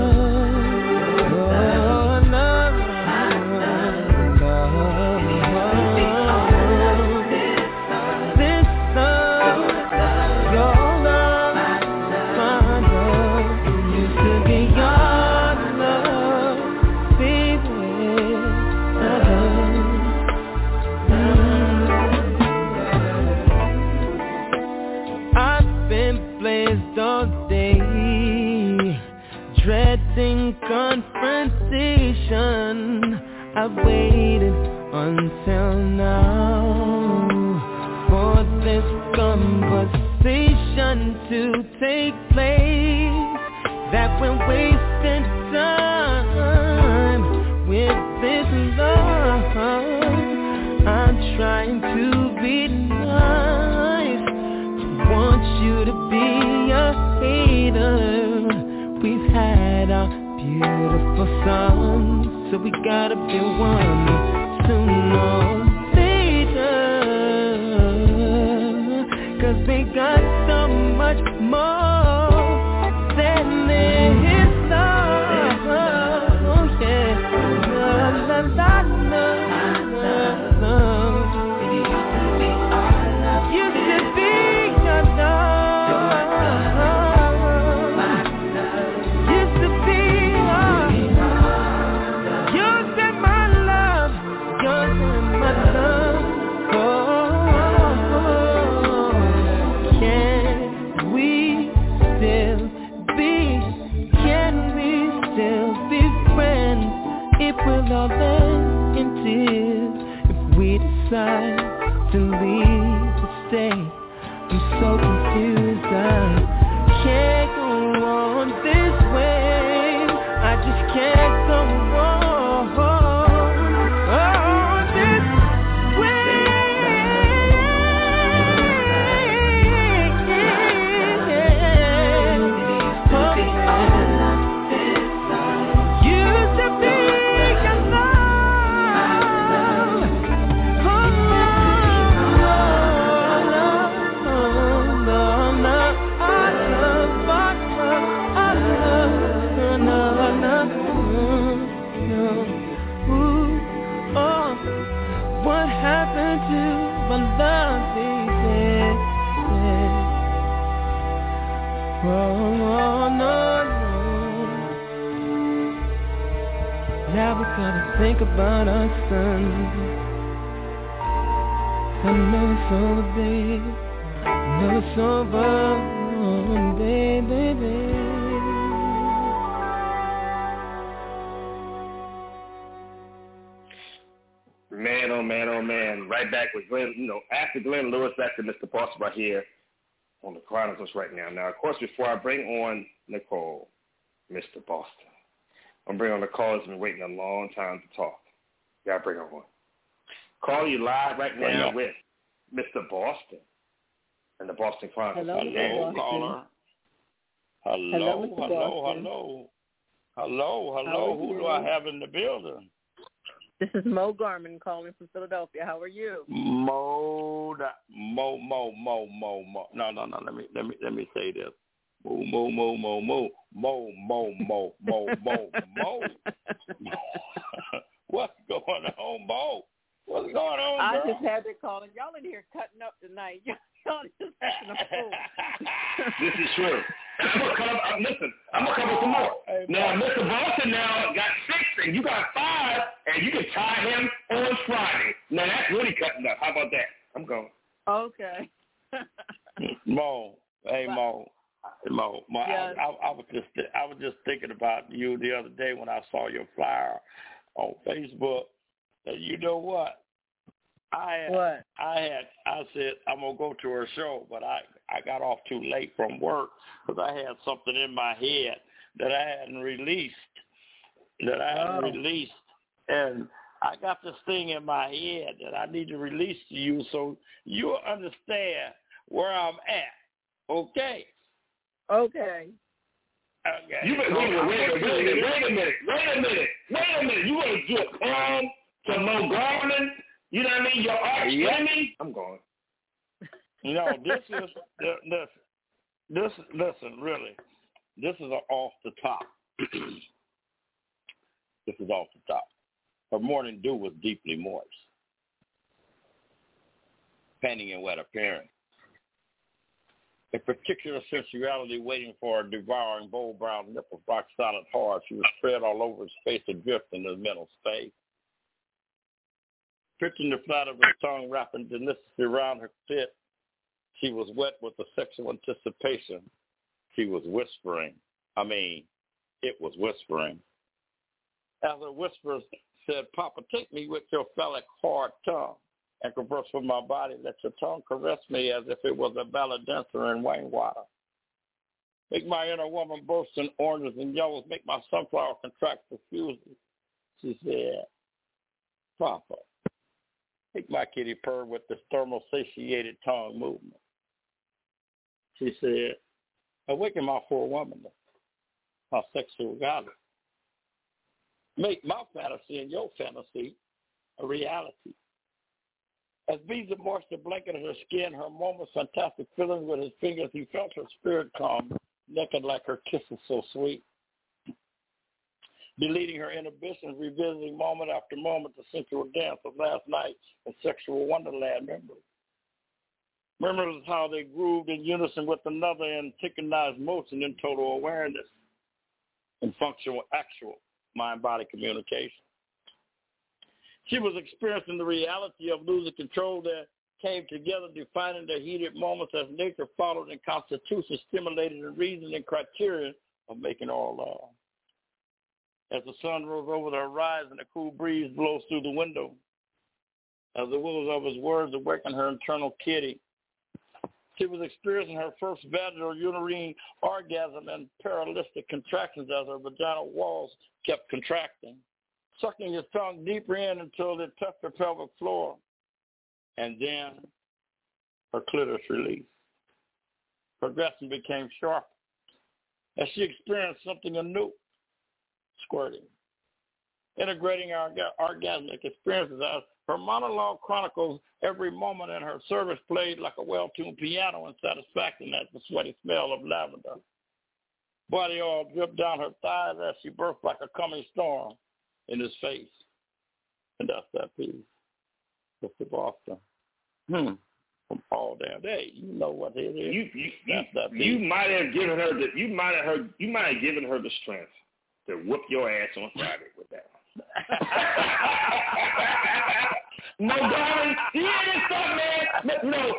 Confrontation, I've waited until now for this conversation to take place, that we're wasting time with this love. I'm trying to be nice, want you to be a hater. We've had our beautiful song, so we gotta be one sooner or later, 'cause we got so much more than this love. Oh yeah, la la la la. Used to be your love. Oh, no, no. Now we're gonna think about our son. I know it's over, babe. I know it's over, baby. Man, oh man, oh man. Right back with Glenn, after Glenn Lewis, back to Mr. Boston right here on the Chronicles right now. Now, of course, before I bring on Nicole, Mr. Boston, I'm bringing on the call. Has been waiting a long time to talk. Gotta bring her on. Call you live right now with Mr. Boston and the Boston Chronicles. Hello, caller. Hello. Who do I have in the building? This is Mo Garman calling from Philadelphia. How are you? Mo. No. Let me say this. Mo. What's going on, Mo? What's going on, girl? I just had to call, and y'all in here cutting up tonight. Y'all just acting a fool. This is true. Listen, I'm going to come with some more. Now, Mr. Boston now got 6, and you got 5, and you can tie him on Friday. Now, that's really cutting up. How about that? I'm going. Okay. Mo. Hey, Mo. Yes. I was just thinking about you the other day when I saw your flyer on Facebook. And you know what? I said I'm gonna go to her show, but I got off too late from work because I had something in my head that I hadn't released. And I got this thing in my head that I need to release to you so you'll understand where I'm at. Okay. Okay. You wait a minute. You want to do a poem to Mo Garman? You know what I mean? Your arch enemy? I'm going. No, listen, really. This is off the top. This is off the top. Her morning dew was deeply moist, panting in wet appearance. A particular sensuality waiting for a devouring bold brown nip of rock solid hard. She was spread all over his face, adrift in the mental space. Picturing the flat of her tongue wrapping deliciously around her clit, she was wet with the sexual anticipation. She was whispering. It was whispering. As her whispers said, Papa, take me with your phallic hard tongue and converse with my body. Let your tongue caress me as if it was a ballad dancer in Wayne water. Make my inner woman burst in oranges and yellows. Make my sunflower contract profusely. She said, Papa, make my kitty purr with this thermal-satiated tongue movement. She said, awaken my forewoman, my sexual goddess. Make my fantasy and your fantasy a reality. As beads of moisture blanketed her skin, her moments fantastic feelings with his fingers, he felt her spirit calm, naked like her kisses so sweet. Deleting her inhibitions, revisiting moment after moment the sensual dance of last night in sexual wonderland memories. Memories of how they grooved in unison with another in synchronized motion in total awareness, in functional, actual mind-body communication. She was experiencing the reality of losing control that came together, defining the heated moments as nature followed in constitution, stimulated and reason and criteria of making all love. As the sun rose over the horizon, a cool breeze blows through the window. As the willows of his words awakened her internal kitty, she was experiencing her first vaginal uterine orgasm and paralystic contractions as her vaginal walls kept contracting, sucking his tongue deeper in until it touched her pelvic floor. And then her clitoris released. Progression became sharper as she experienced something anew, squirting. Integrating our orgasmic experiences as her monologue chronicles every moment in her service played like a well-tuned piano in satisfaction as the sweaty smell of lavender. Body oil dripped down her thighs as she burst like a coming storm in his face. And that's that piece. Mr. Boston. from all damn day. You know what it is. You might have given her the strength to whoop your ass on Friday with that. No, darling, you hear this stuff, man? No,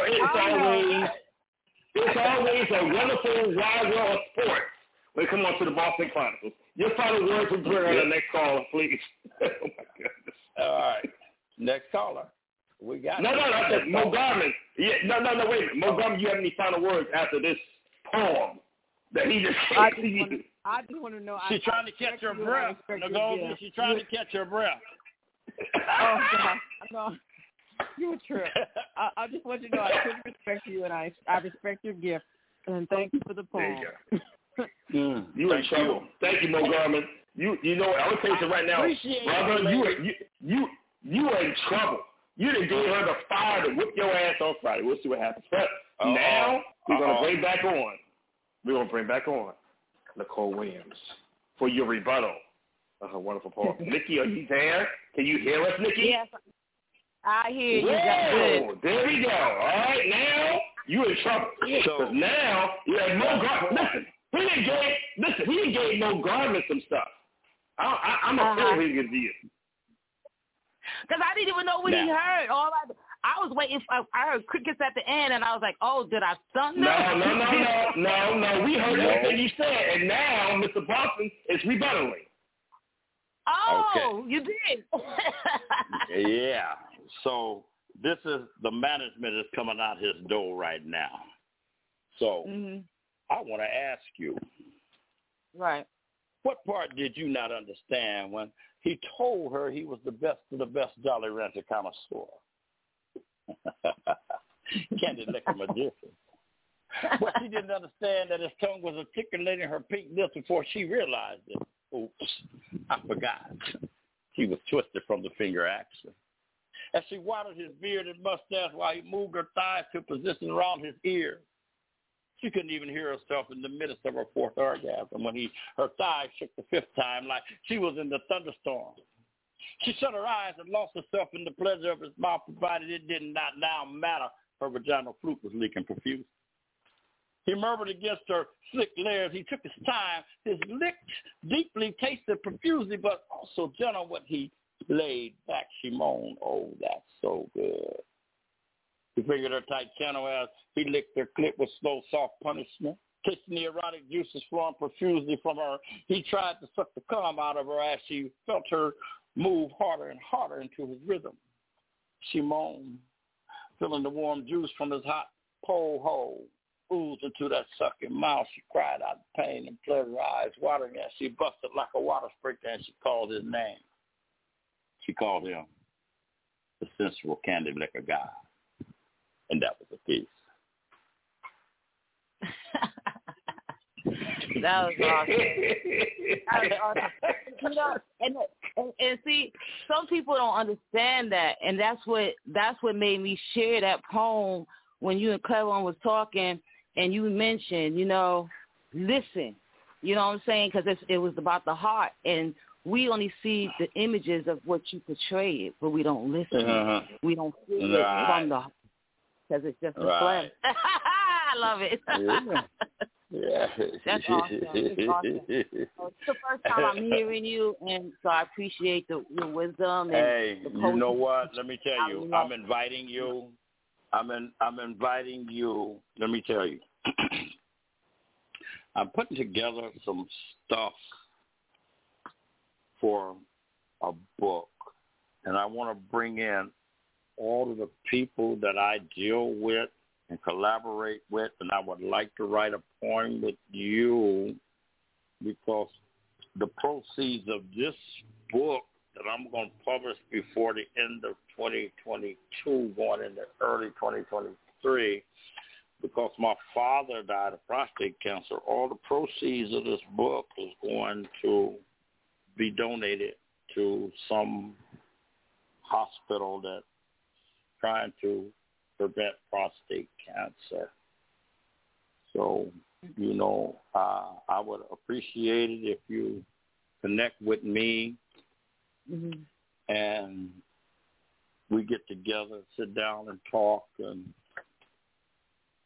it's always a wonderful wide world of sports when it comes on to the Boston Chronicles. Your final words will bring on the next caller, please. Oh my goodness. All right, next caller. We got No, Mo Garman. Yeah, no, wait a minute. Mo Garman, you have any final words after this poem that he just gave to you? I just want to know. She's trying to catch her breath. She's trying to catch her breath. Oh, God. No, you're a trip. I just want you to know I truly respect you, and I respect your gift. And thank you for the poem. There you go. You in trouble. Thank you, Mo Garman. You know what? I would tell you right now, brother, you are in trouble. You done gave her the fire to whip your ass on Friday. We'll see what happens. But now we're going to bring back on. We're going to bring back on Nicole Williams for your rebuttal of her wonderful poem. Nikki, are you there? Can you hear us, Nikki? Yes, I hear you. Whoa, there we go. All right, now you're in trouble. Because now you have Mo Garman. Listen, he gave Mo Garman some stuff. I'm afraid he's going to do it. Because I didn't even know what he heard. I was waiting. I heard crickets at the end, and I was like, "Oh, did I stunt them?" No. We heard everything you said, and now Mr. Boston is rebuttaling. Oh, okay. You did. Yeah. So this is the management is coming out his door right now. So I want to ask you, right? What part did you not understand when he told her he was the best of the best Jolly Rancher connoisseur? Candy liquor magician. But she didn't understand that his tongue was articulating her pink lips before she realized it. Oops, I forgot. He was twisted from the finger action. As she waddled his beard and mustache while he moved her thighs to a position around his ear. She couldn't even hear herself in the midst of her fourth orgasm when her thighs shook the fifth time like she was in the thunderstorm. She shut her eyes and lost herself in the pleasure of his mouth, provided it did not now matter her vaginal fluke was leaking profuse. He murmured against her slick layers. He took his time. His lips deeply tasted profusely, but also gentle when he laid back. She moaned, "Oh, that's so good." He fingered her tight channel as he licked her clit with slow, soft punishment. Kissing the erotic juices flowing profusely from her, he tried to suck the cum out of her as she felt her move harder and harder into his rhythm. She moaned, feeling the warm juice from his hot pole hole oozed into that sucking mouth. She cried out in pain and pleasure, her eyes watering as she busted like a water sprinkler, and she called his name. She called him the sensual candy liquor guy. And that was a piece. That was awesome. And see, some people don't understand that, and that's what made me share that poem when you and Cleveland was talking, and you mentioned, listen. You know what I'm saying? Because it was about the heart, and we only see the images of what you portray, but we don't listen. We don't feel it from the heart. Because it's just a flesh. I love it. Yeah. That's awesome. It's awesome. So it's the first time I'm hearing you, and so I appreciate your wisdom. And the you know what? Let me tell you. I'm inviting you. I'm inviting you. Let me tell you. I'm putting together some stuff for a book, and I want to bring in all of the people that I deal with and collaborate with, and I would like to write a poem with you because the proceeds of this book that I'm going to publish before the end of 2022, going into early 2023, because my father died of prostate cancer, all the proceeds of this book is going to be donated to some hospital that trying to prevent prostate cancer. So, I would appreciate it if you connect with me and we get together, sit down and talk and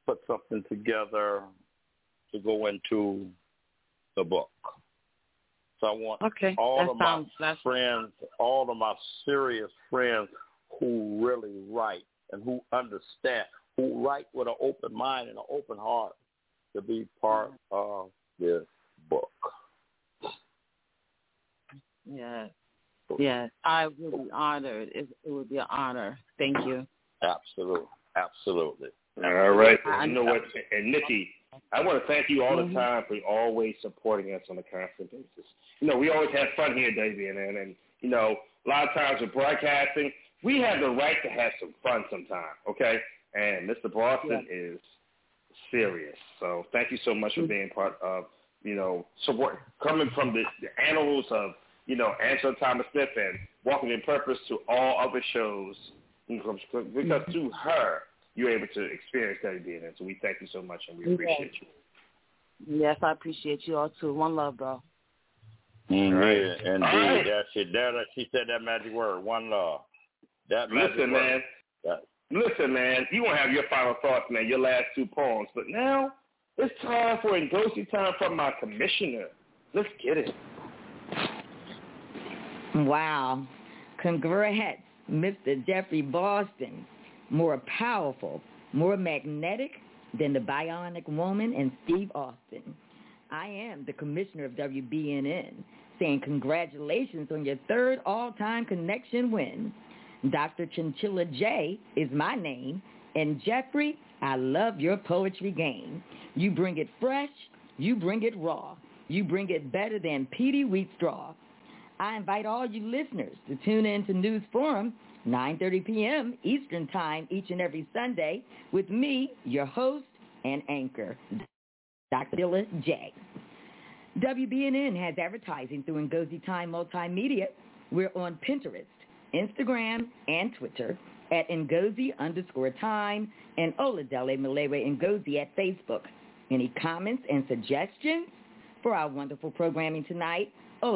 put something together to go into the book. So I want all of my friends, all of my serious friends who really write and who understand, who write with an open mind and an open heart to be part of this book. Yes. Yes, I would be honored. It would be an honor. Thank you. Absolutely. All right. You know what? And Nikki, I want to thank you all the time for always supporting us on a constant basis. You know, we always have fun here at WBNN, and, you know, a lot of times with broadcasting, we have the right to have some fun sometime, okay? And Mr. Boston is serious. So thank you so much for being part of, you know, support, coming from the annals of, you know, Angela Thomas Smith and Walking in Purpose to all other shows, because through her, you're able to experience WBNN. So we thank you so much, and we appreciate you. Yes, I appreciate you all, too. One love, bro. Indeed. Right. She said that magic word, one love. That magic word. Listen, man, you won't have your final thoughts, man, your last two poems. But now it's time for Ngozi time from my commissioner. Let's get it. Wow. Congrats, Mr. Jeffrey Boston. More powerful, more magnetic than the Bionic Woman and Steve Austin. I am the commissioner of WBNN, saying congratulations on your third all-time connection win. Dr. Chinchilla J is my name, and Jeffrey, I love your poetry game. You bring it fresh, you bring it raw, you bring it better than Petey Wheatstraw. I invite all you listeners to tune in to News Forum, 9:30 p.m. Eastern Time each and every Sunday with me, your host and anchor, Dr. Chinchilla J. WBNN has advertising through Ngozi Time Multimedia. We're on Pinterest, Instagram, and Twitter at Ngozi_Time and Oladele Malewe Ngozi at Facebook. Any comments and suggestions for our wonderful programming tonight?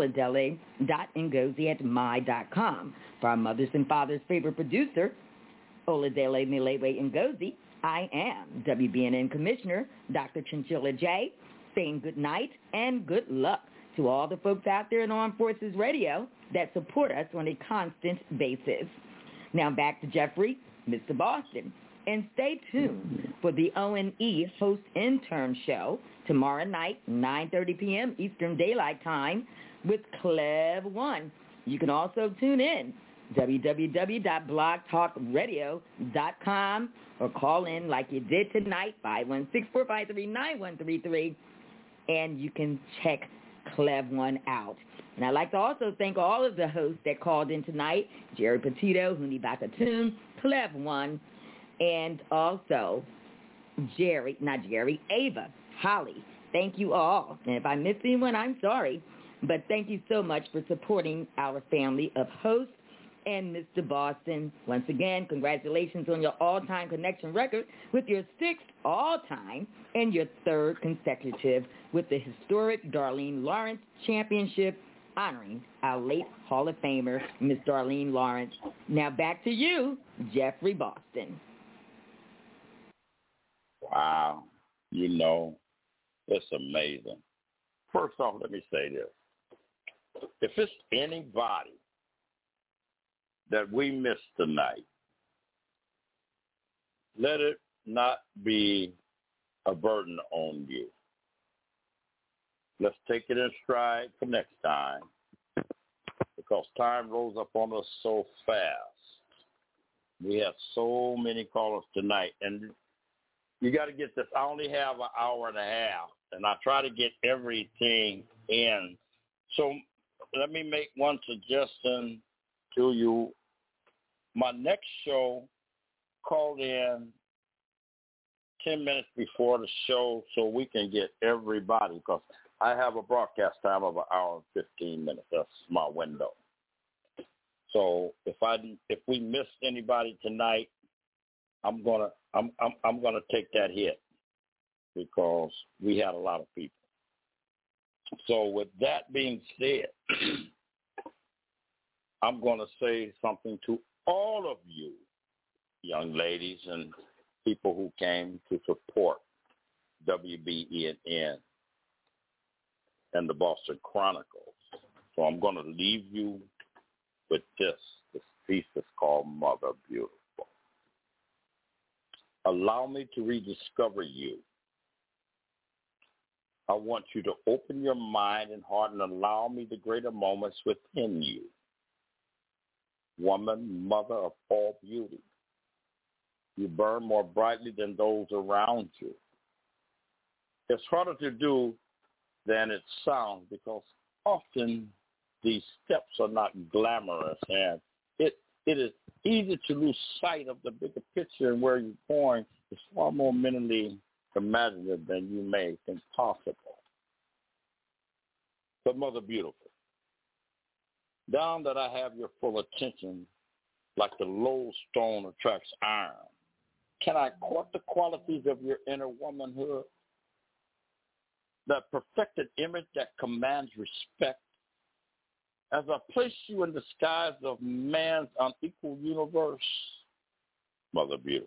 Oladele.ngozi@my.com. For our mothers and fathers' favorite producer, Oladele Malewe Ngozi, I am WBNN Commissioner Dr. Chinchilla J, saying good night and good luck to all the folks out there in Armed Forces Radio that support us on a constant basis. Now back to Jeffrey, Mr. Boston. And stay tuned for the O&E Host Intern Show tomorrow night, 9:30 p.m. Eastern Daylight Time with Clev One. You can also tune in, www.blogtalkradio.com, or call in like you did tonight, 516-453-9133, and you can check Clev One out. And I'd like to also thank all of the hosts that called in tonight, Jerry Petito, Huni Bakatoon, Clev One, and also Ava, Holly. Thank you all. And if I missed anyone, I'm sorry. But thank you so much for supporting our family of hosts. And Mr. Boston, once again, congratulations on your all-time connection record with your 6th all-time and your 3rd consecutive with the historic Darlene Lawrence Championship, honoring our late Hall of Famer, Miss Darlene Lawrence. Now back to you, Jeffrey Boston. Wow. You know, it's amazing. First off, let me say this. If it's anybody that we missed tonight, let it not be a burden on you. Let's take it in stride for next time, because time rolls up on us so fast. We have so many callers tonight, and you got to get this. I only have an hour and a half, and I try to get everything in. So let me make one suggestion to you. My next show, called in 10 minutes before the show so we can get everybody, because I have a broadcast time of an hour and 15 minutes. That's my window. So if we missed anybody tonight, I'm gonna take that hit, because we had a lot of people. So with that being said, I'm going to say something to all of you, young ladies and people who came to support WBEN and the Boston Chronicles. So I'm going to leave you with this. This piece is called Mother Beautiful. Allow me to rediscover you. I want you to open your mind and heart and allow me the greater moments within you. Woman, mother of all beauty. You burn more brightly than those around you. It's harder to do than it sounds because often these steps are not glamorous, and it is easy to lose sight of the bigger picture and where you're going. It's far more mentally imaginative than you may think possible. But Mother Beautiful, down that I have your full attention like the lodestone attracts iron. Can I court the qualities of your inner womanhood? That perfected image that commands respect? As I place you in the skies of man's unequal universe, Mother Beautiful,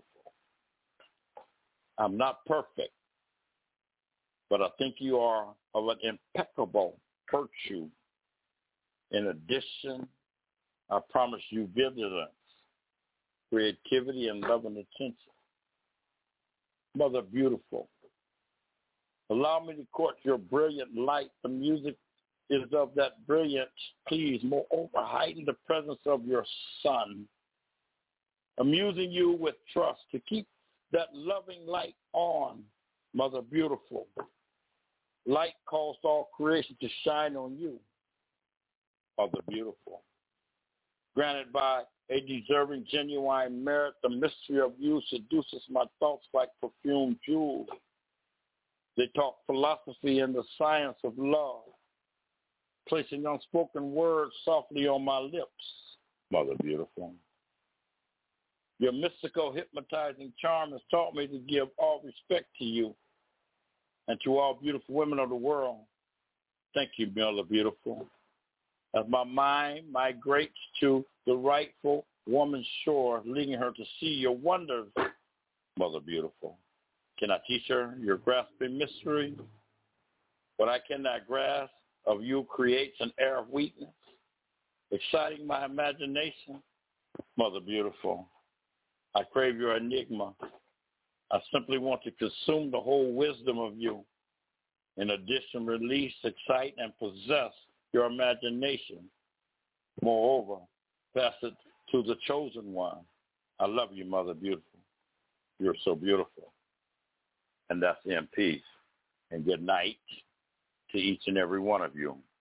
I'm not perfect, but I think you are of an impeccable virtue. In addition, I promise you vigilance, creativity, and love and attention. Mother Beautiful, allow me to court your brilliant light. The music is of that brilliance. Please, moreover, heighten the presence of your sun, amusing you with trust to keep that loving light on. Mother Beautiful, light caused all creation to shine on you. Mother Beautiful, granted by a deserving genuine merit, the mystery of you seduces my thoughts like perfumed jewels. They talk philosophy and the science of love, placing unspoken words softly on my lips. Mother Beautiful, your mystical, hypnotizing charm has taught me to give all respect to you and to all beautiful women of the world. Thank you, Mother Beautiful. As my mind migrates to the rightful woman's shore, leading her to see your wonders, Mother Beautiful, can I teach her your grasping mystery? What I cannot grasp of you creates an air of weakness, exciting my imagination. Mother Beautiful, I crave your enigma. I simply want to consume the whole wisdom of you. In addition, release, excite, and possess your imagination. Moreover, pass it to the chosen one. I love you, Mother Beautiful. You're so beautiful. And that's in peace. And good night to each and every one of you.